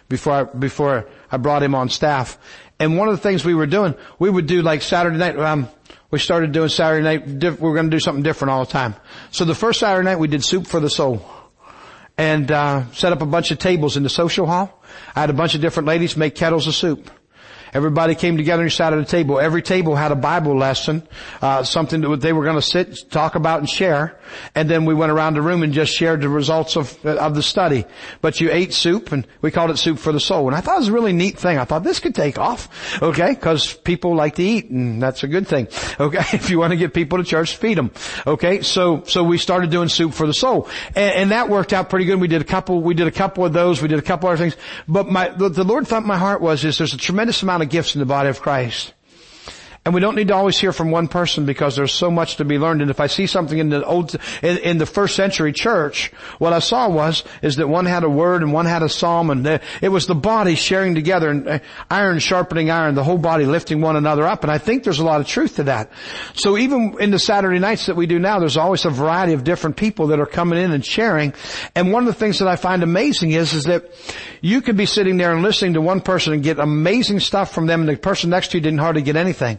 before I brought him on staff. And one of the things we were doing, we would do like Saturday night, we started doing Saturday night, we were going to do something different all the time. So the first Saturday night we did Soup for the Soul. And set up a bunch of tables in the social hall. I had a bunch of different ladies make kettles of soup. Everybody came together and sat at a table. Every table had a Bible lesson, something that they were going to sit, talk about, and share. And then we went around the room and just shared the results of the study. But you ate soup, and we called it Soup for the Soul. And I thought it was a really neat thing. I thought this could take off, okay? Because people like to eat, and that's a good thing, okay? If you want to get people to church, feed them, okay? So we started doing Soup for the Soul, and that worked out pretty good. We did a couple of those. We did a couple other things. But the Lord thought my heart was there's a tremendous amount of gifts in the body of Christ. And we don't need to always hear from one person because there's so much to be learned. And if I see something in the first century church, what I saw is that one had a word and one had a psalm, and it was the body sharing together, and iron sharpening iron, the whole body lifting one another up. And I think there's a lot of truth to that. So even in the Saturday nights that we do now, there's always a variety of different people that are coming in and sharing. And one of the things that I find amazing is that you could be sitting there and listening to one person and get amazing stuff from them, and the person next to you didn't hardly get anything.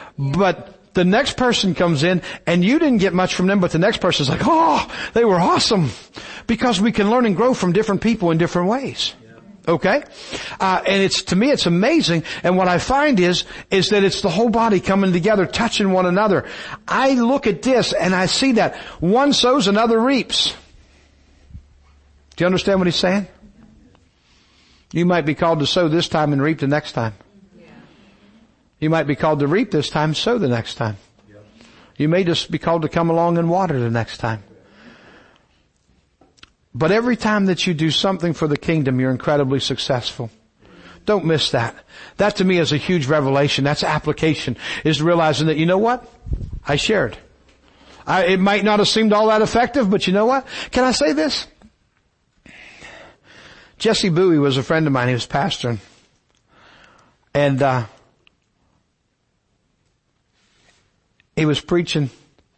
But the next person comes in and you didn't get much from them, but the next person's like, oh, they were awesome. Because we can learn and grow from different people in different ways. Okay? And to me, it's amazing. And what I find is that it's the whole body coming together, touching one another. I look at this and I see that one sows, another reaps. Do you understand what he's saying? You might be called to sow this time and reap the next time. You might be called to reap this time, sow the next time. You may just be called to come along and water the next time. But every time that you do something for the kingdom, you're incredibly successful. Don't miss that. That to me is a huge revelation. That's application, is realizing that, you know what? I shared. It might not have seemed all that effective, but you know what? Can I say this? Jesse Bowie was a friend of mine. He was pastoring. And, he was preaching.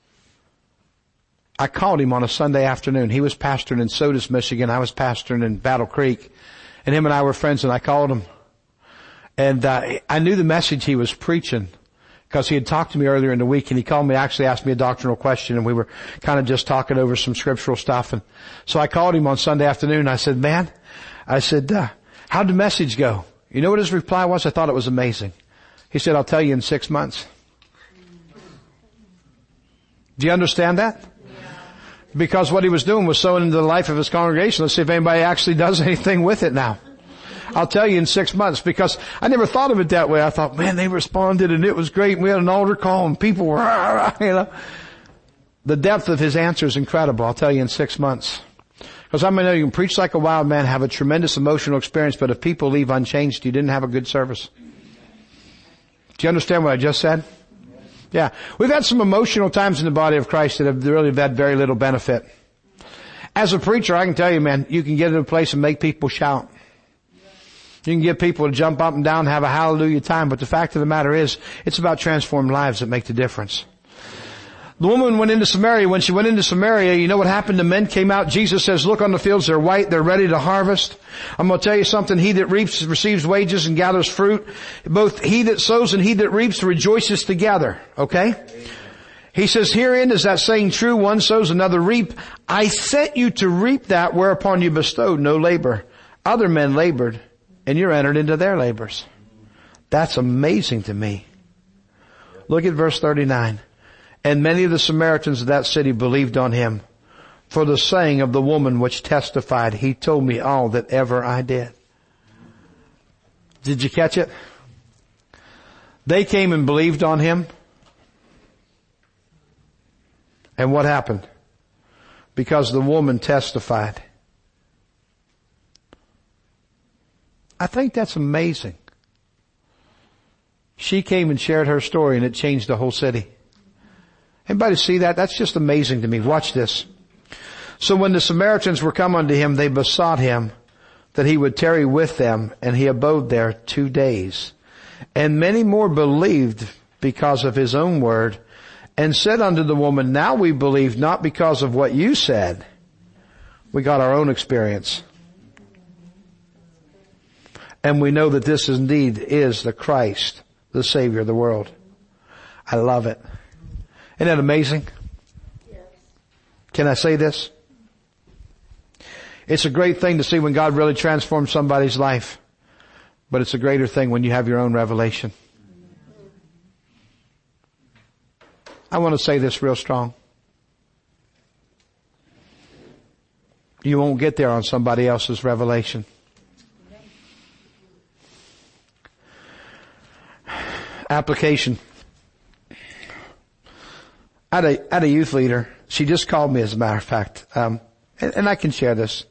I called him on a Sunday afternoon. He was pastoring in Sodus, Michigan. I was pastoring in Battle Creek. And him and I were friends, and I called him. And I knew the message he was preaching because he had talked to me earlier in the week, and he called me, actually asked me a doctrinal question, and we were kind of just talking over some scriptural stuff. And so I called him on Sunday afternoon, and I said, man, how'd the message go? You know what his reply was? I thought it was amazing. He said, I'll tell you in 6 months. Do you understand that? Because what he was doing was sowing into the life of his congregation. Let's see if anybody actually does anything with it now. I'll tell you in 6 months, because I never thought of it that way. I thought, man, they responded and it was great. We had an altar call and people were, you know. The depth of his answer is incredible. I'll tell you in 6 months. Because I know you can preach like a wild man, have a tremendous emotional experience, but if people leave unchanged, you didn't have a good service. Do you understand what I just said? Yeah. We've had some emotional times in the body of Christ that have really had very little benefit. As a preacher, I can tell you, man, you can get into a place and make people shout. You can get people to jump up and down and have a hallelujah time, but the fact of the matter is, it's about transformed lives that make the difference. The woman went into Samaria. When she went into Samaria, you know what happened? The men came out. Jesus says, look on the fields, they're white, they're ready to harvest. I'm going to tell you something. He that reaps receives wages and gathers fruit. Both he that sows and he that reaps rejoices together. Okay? He says, herein is that saying true, one sows, another reap. I sent you to reap that whereupon you bestowed no labor. Other men labored, and you're entered into their labors. That's amazing to me. Look at verse 39. And many of the Samaritans of that city believed on him for the saying of the woman which testified, he told me all that ever I did. Did you catch it? They came and believed on him. And what happened? Because the woman testified. I think that's amazing. She came and shared her story and it changed the whole city. Anybody see that? That's just amazing to me. Watch this. So when the Samaritans were come unto him, they besought him that he would tarry with them, and he abode there 2 days. And many more believed because of his own word, and said unto the woman, now we believe not because of what you said. We got our own experience. And we know that this indeed is the Christ, the Savior of the world. I love it. Isn't that amazing? Yes. Can I say this? It's a great thing to see when God really transforms somebody's life. But it's a greater thing when you have your own revelation. I want to say this real strong. You won't get there on somebody else's revelation. Application. I had a youth leader. She just called me, as a matter of fact. And I can share this.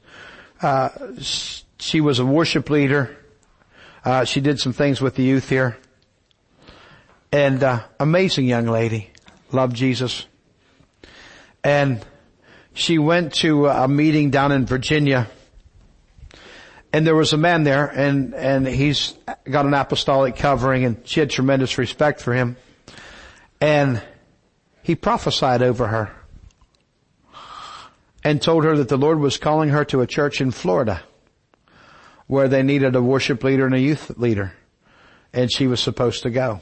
She was a worship leader. She did some things with the youth here. And, amazing young lady. Loved Jesus. And she went to a meeting down in Virginia. And there was a man there, and he's got an apostolic covering, and she had tremendous respect for him. And he prophesied over her and told her that the Lord was calling her to a church in Florida where they needed a worship leader and a youth leader. And she was supposed to go.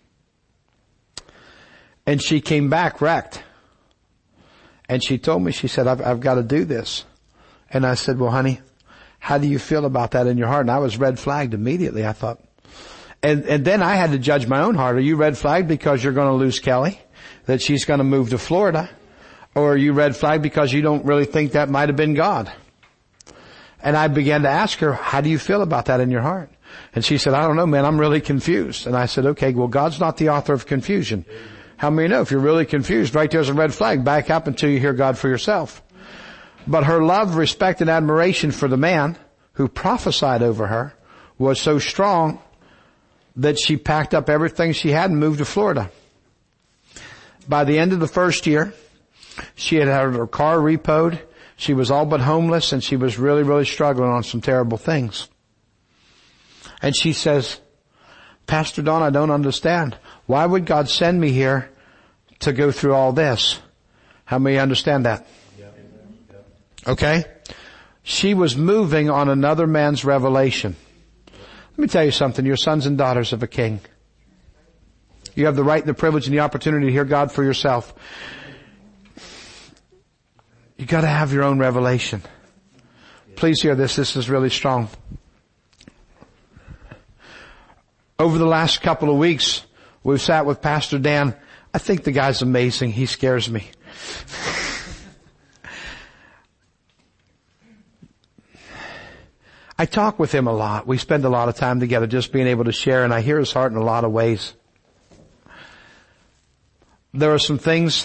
And she came back wrecked. And she told me, she said, I've got to do this. And I said, well, honey, how do you feel about that in your heart? And I was red flagged immediately, I thought. And then I had to judge my own heart. Are you red flagged because you're going to lose Kelly? That she's going to move to Florida? Or are you red flagged because you don't really think that might have been God? And I began to ask her, how do you feel about that in your heart? And she said, I don't know, man, I'm really confused. And I said, okay, well, God's not the author of confusion. How many know if you're really confused, right there's a red flag. Back up until you hear God for yourself. But her love, respect, and admiration for the man who prophesied over her was so strong that she packed up everything she had and moved to Florida. By the end of the first year, she had her car repoed. She was all but homeless, and she was really, really struggling on some terrible things. And she says, Pastor Don, I don't understand. Why would God send me here to go through all this? How many understand that? Okay? She was moving on another man's revelation. Let me tell you something. You're sons and daughters of a king. You have the right and the privilege and the opportunity to hear God for yourself. You got to have your own revelation. Please hear this. This is really strong. Over the last couple of weeks, we've sat with Pastor Dan. I think the guy's amazing. He scares me. I talk with him a lot. We spend a lot of time together just being able to share, and I hear his heart in a lot of ways. There are some things.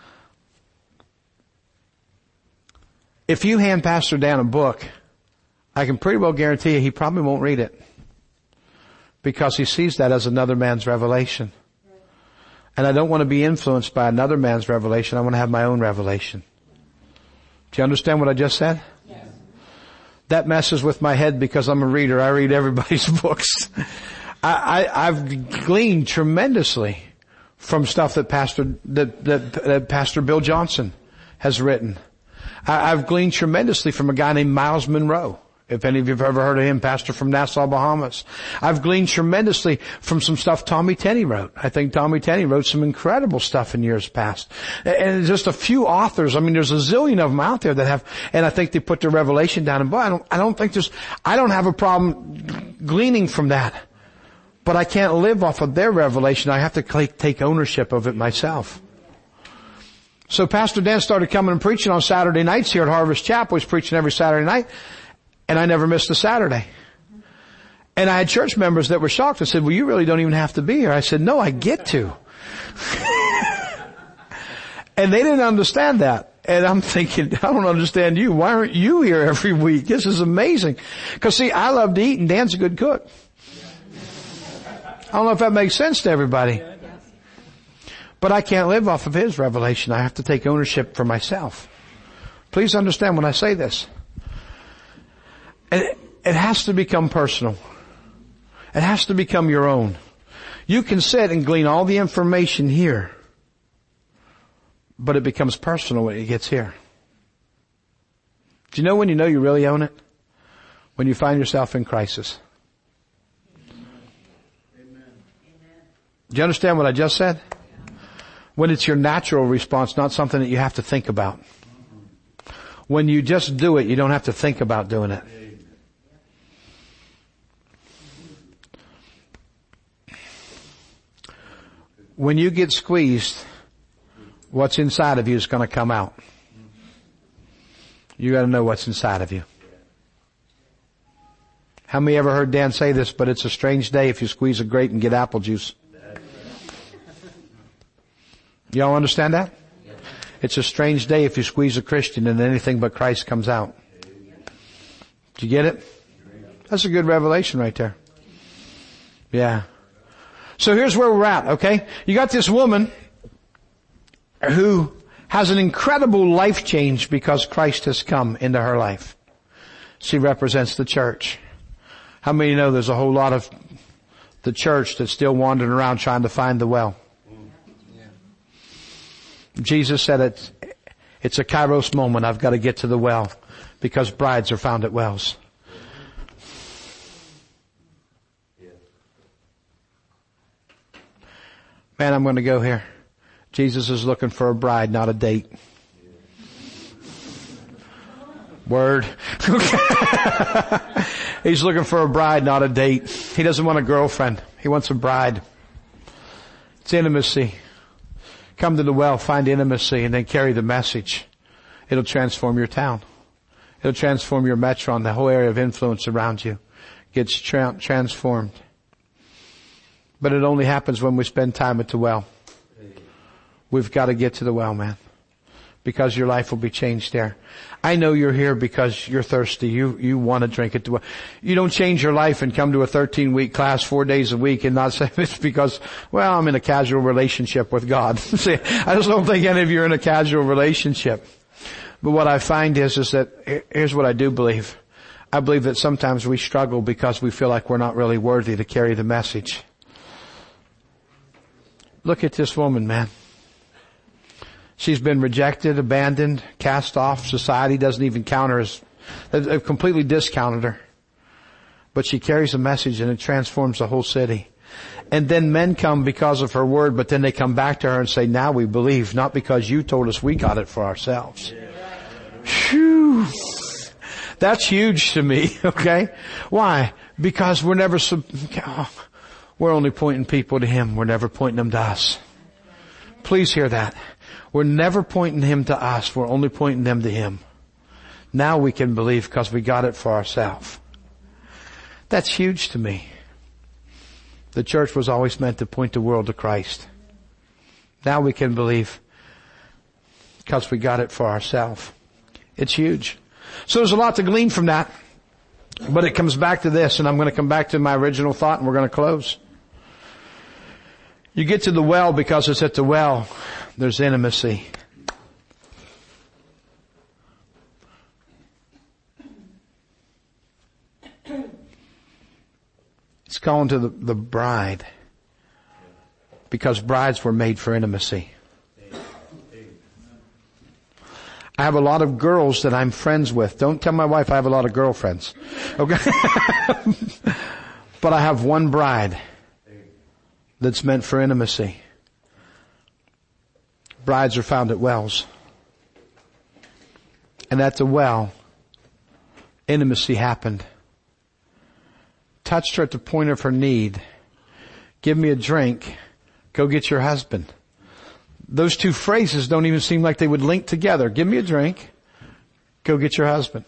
If you hand Pastor Dan a book, I can pretty well guarantee you he probably won't read it. Because he sees that as another man's revelation. And I don't want to be influenced by another man's revelation. I want to have my own revelation. Do you understand what I just said? Yes. That messes with my head because I'm a reader. I read everybody's books. I've gleaned tremendously from stuff that Pastor Bill Johnson has written. I've gleaned tremendously from a guy named Miles Monroe. If any of you have ever heard of him, pastor from Nassau, Bahamas. I've gleaned tremendously from some stuff Tommy Tenney wrote. I think Tommy Tenney wrote some incredible stuff in years past. And just a few authors. I mean, there's a zillion of them out there that have, and I think they put their revelation down. And boy, I don't have a problem gleaning from that. But I can't live off of their revelation. I have to take ownership of it myself. So Pastor Dan started coming and preaching on Saturday nights here at Harvest Chapel. He's preaching every Saturday night. And I never missed a Saturday. And I had church members that were shocked. I said, well, you really don't even have to be here. I said, no, I get to. And they didn't understand that. And I'm thinking, I don't understand you. Why aren't you here every week? This is amazing. Cause see, I love to eat and Dan's a good cook. I don't know if that makes sense to everybody. But I can't live off of his revelation. I have to take ownership for myself. Please understand when I say this. It has to become personal. It has to become your own. You can sit and glean all the information here, but it becomes personal when it gets here. Do you know when you really own it? When you find yourself in crisis. Amen. Do you understand what I just said? When it's your natural response, not something that you have to think about. When you just do it, you don't have to think about doing it. When you get squeezed, what's inside of you is going to come out. You got to know what's inside of you. How many ever heard Dan say this, but it's a strange day if you squeeze a grape and get apple juice? Y'all understand that? It's a strange day if you squeeze a Christian and anything but Christ comes out. Did you get it? That's a good revelation right there. Yeah. So here's where we're at, okay? You got this woman who has an incredible life change because Christ has come into her life. She represents the church. How many know there's a whole lot of the church that's still wandering around trying to find the well? Jesus said it's a kairos moment. I've got to get to the well because brides are found at wells. Man, I'm going to go here. Jesus is looking for a bride, not a date. Word. He's looking for a bride, not a date. He doesn't want a girlfriend. He wants a bride. It's intimacy. Come to the well, find intimacy, and then carry the message. It'll transform your town. It'll transform your metron. The whole area of influence around you gets transformed. But it only happens when we spend time at the well. We've got to get to the well, man. Because your life will be changed there. I know you're here because you're thirsty. You want to drink at the well. You don't change your life and come to a 13-week class 4 days a week and not say it's because, well, I'm in a casual relationship with God. See, I just don't think any of you are in a casual relationship. But what I find is that, here's what I do believe. I believe that sometimes we struggle because we feel like we're not really worthy to carry the message. Look at this woman, man. She's been rejected, abandoned, cast off. Society doesn't even count her as, they've completely discounted her. But she carries a message and it transforms the whole city. And then men come because of her word, but then they come back to her and say, now we believe, not because you told us, we got it for ourselves. Phew. That's huge to me, okay? Why? Because we're never, we're only pointing people to Him. We're never pointing them to us. Please hear that. We're never pointing Him to us. We're only pointing them to Him. Now we can believe because we got it for ourselves. That's huge to me. The church was always meant to point the world to Christ. Now we can believe because we got it for ourselves. It's huge. So there's a lot to glean from that. But it comes back to this, and I'm going to come back to my original thought and we're going to close. You get to the well because it's at the well. There's intimacy. It's calling to the bride because brides were made for intimacy. I have a lot of girls that I'm friends with. Don't tell my wife I have a lot of girlfriends. Okay? But I have one bride that's meant for intimacy. Brides are found at wells. And at the well, intimacy happened. Touched her at the point of her need. Give me a drink. Go get your husband. Those two phrases don't even seem like they would link together. Give me a drink. Go get your husband.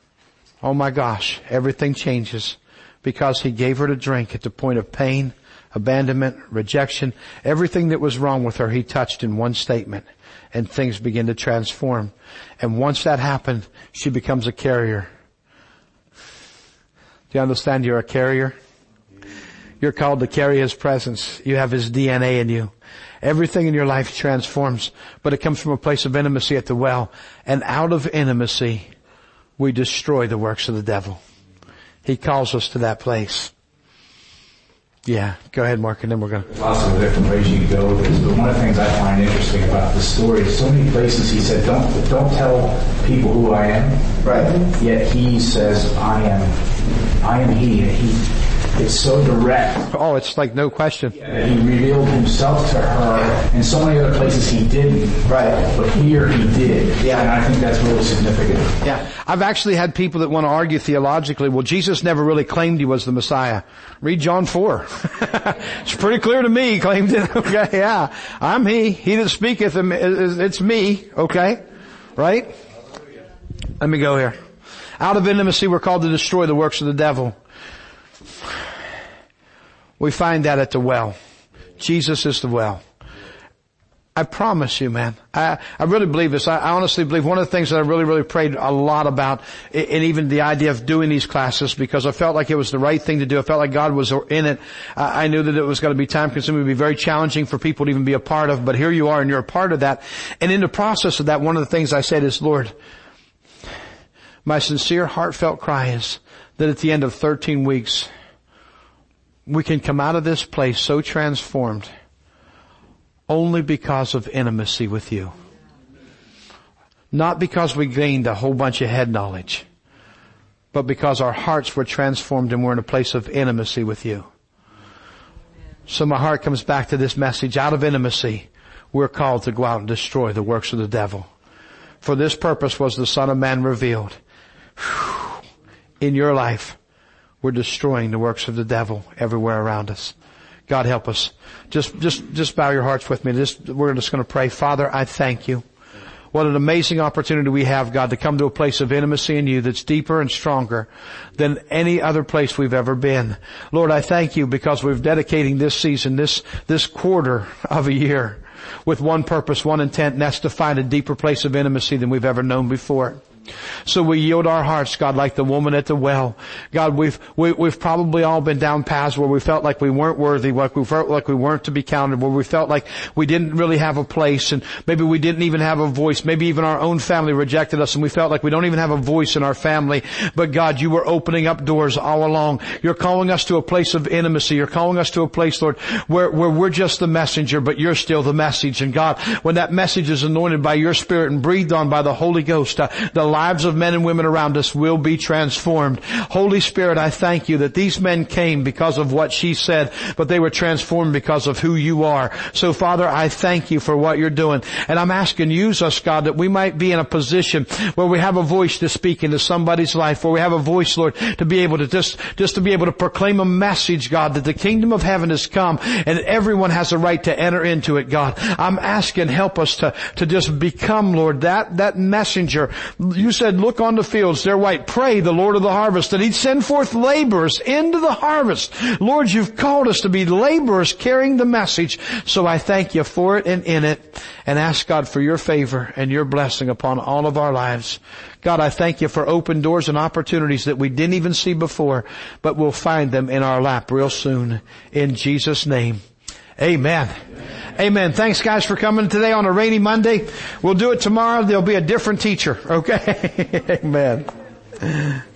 Oh my gosh, everything changes because he gave her to drink at the point of pain, abandonment, rejection, everything that was wrong with her, he touched in one statement, and things begin to transform. And once that happened, she becomes a carrier. Do you understand you're a carrier? You're called to carry His presence. You have His DNA in you. Everything in your life transforms, but it comes from a place of intimacy at the well. And out of intimacy, we destroy the works of the devil. He calls us to that place. Yeah, go ahead, Mark, and then we're going to... Lots of different ways you can go with this, but one of the things I find interesting about this story is so many places he said, don't tell people who I am. Right. Yet he says, I am he. It's so direct. Oh, it's like no question. Yeah, he revealed himself to her. In so many other places he didn't. Right. But here he did. Yeah. And I think that's really significant. Yeah. I've actually had people that want to argue theologically, well, Jesus never really claimed He was the Messiah. Read John 4. It's pretty clear to me He claimed it. Okay, yeah. I'm He. He that speaketh, it's me. Okay? Right? Let me go here. Out of intimacy, we're called to destroy the works of the devil. We find that at the well. Jesus is the well. I promise you, man. I really believe this. I honestly believe one of the things that I really prayed a lot about, and even the idea of doing these classes, because I felt like it was the right thing to do. I felt like God was in it. I knew that it was going to be time consuming, be very challenging for people to even be a part of, but here you are and you're a part of that. And in the process of that, one of the things I said is, Lord, my sincere heartfelt cry is that at the end of 13 weeks, we can come out of this place so transformed only because of intimacy with You. Not because we gained a whole bunch of head knowledge, but because our hearts were transformed and we're in a place of intimacy with You. So my heart comes back to this message. Out of intimacy, we're called to go out and destroy the works of the devil. For this purpose was the Son of Man revealed. In your life, we're destroying the works of the devil everywhere around us. God help us. Just bow your hearts with me. We're just going to pray. Father, I thank You. What an amazing opportunity we have, God, to come to a place of intimacy in You that's deeper and stronger than any other place we've ever been. Lord, I thank You because we're dedicating this season, this quarter of a year with one purpose, one intent, and that's to find a deeper place of intimacy than we've ever known before. So we yield our hearts, God, like the woman at the well. God, we've probably all been down paths where we felt like we weren't worthy, like we felt like we weren't to be counted, where we felt like we didn't really have a place, and maybe we didn't even have a voice. Maybe even our own family rejected us, and we felt like we don't even have a voice in our family. But God, You were opening up doors all along. You're calling us to a place of intimacy. You're calling us to a place, Lord, where we're just the messenger, but You're still the message. And God, when that message is anointed by Your Spirit and breathed on by the Holy Ghost, the lives of men and women around us will be transformed. Holy Spirit, I thank You that these men came because of what she said, but they were transformed because of who You are. So Father, I thank You for what You're doing. And I'm asking, use us, God, that we might be in a position where we have a voice to speak into somebody's life, where we have a voice, Lord, to be able to just to be able to proclaim a message, God, that the kingdom of heaven has come and everyone has a right to enter into it, God. I'm asking, help us to just become, Lord, that messenger. You said, look on the fields, they're white. Pray the Lord of the harvest that He'd send forth laborers into the harvest. Lord, You've called us to be laborers carrying the message. So I thank You for it and in it, and ask God for Your favor and Your blessing upon all of our lives. God, I thank You for open doors and opportunities that we didn't even see before, but we'll find them in our lap real soon. In Jesus' name. Amen. Amen. Thanks, guys, for coming today on a rainy Monday. We'll do it tomorrow. There'll be a different teacher. Okay? Amen.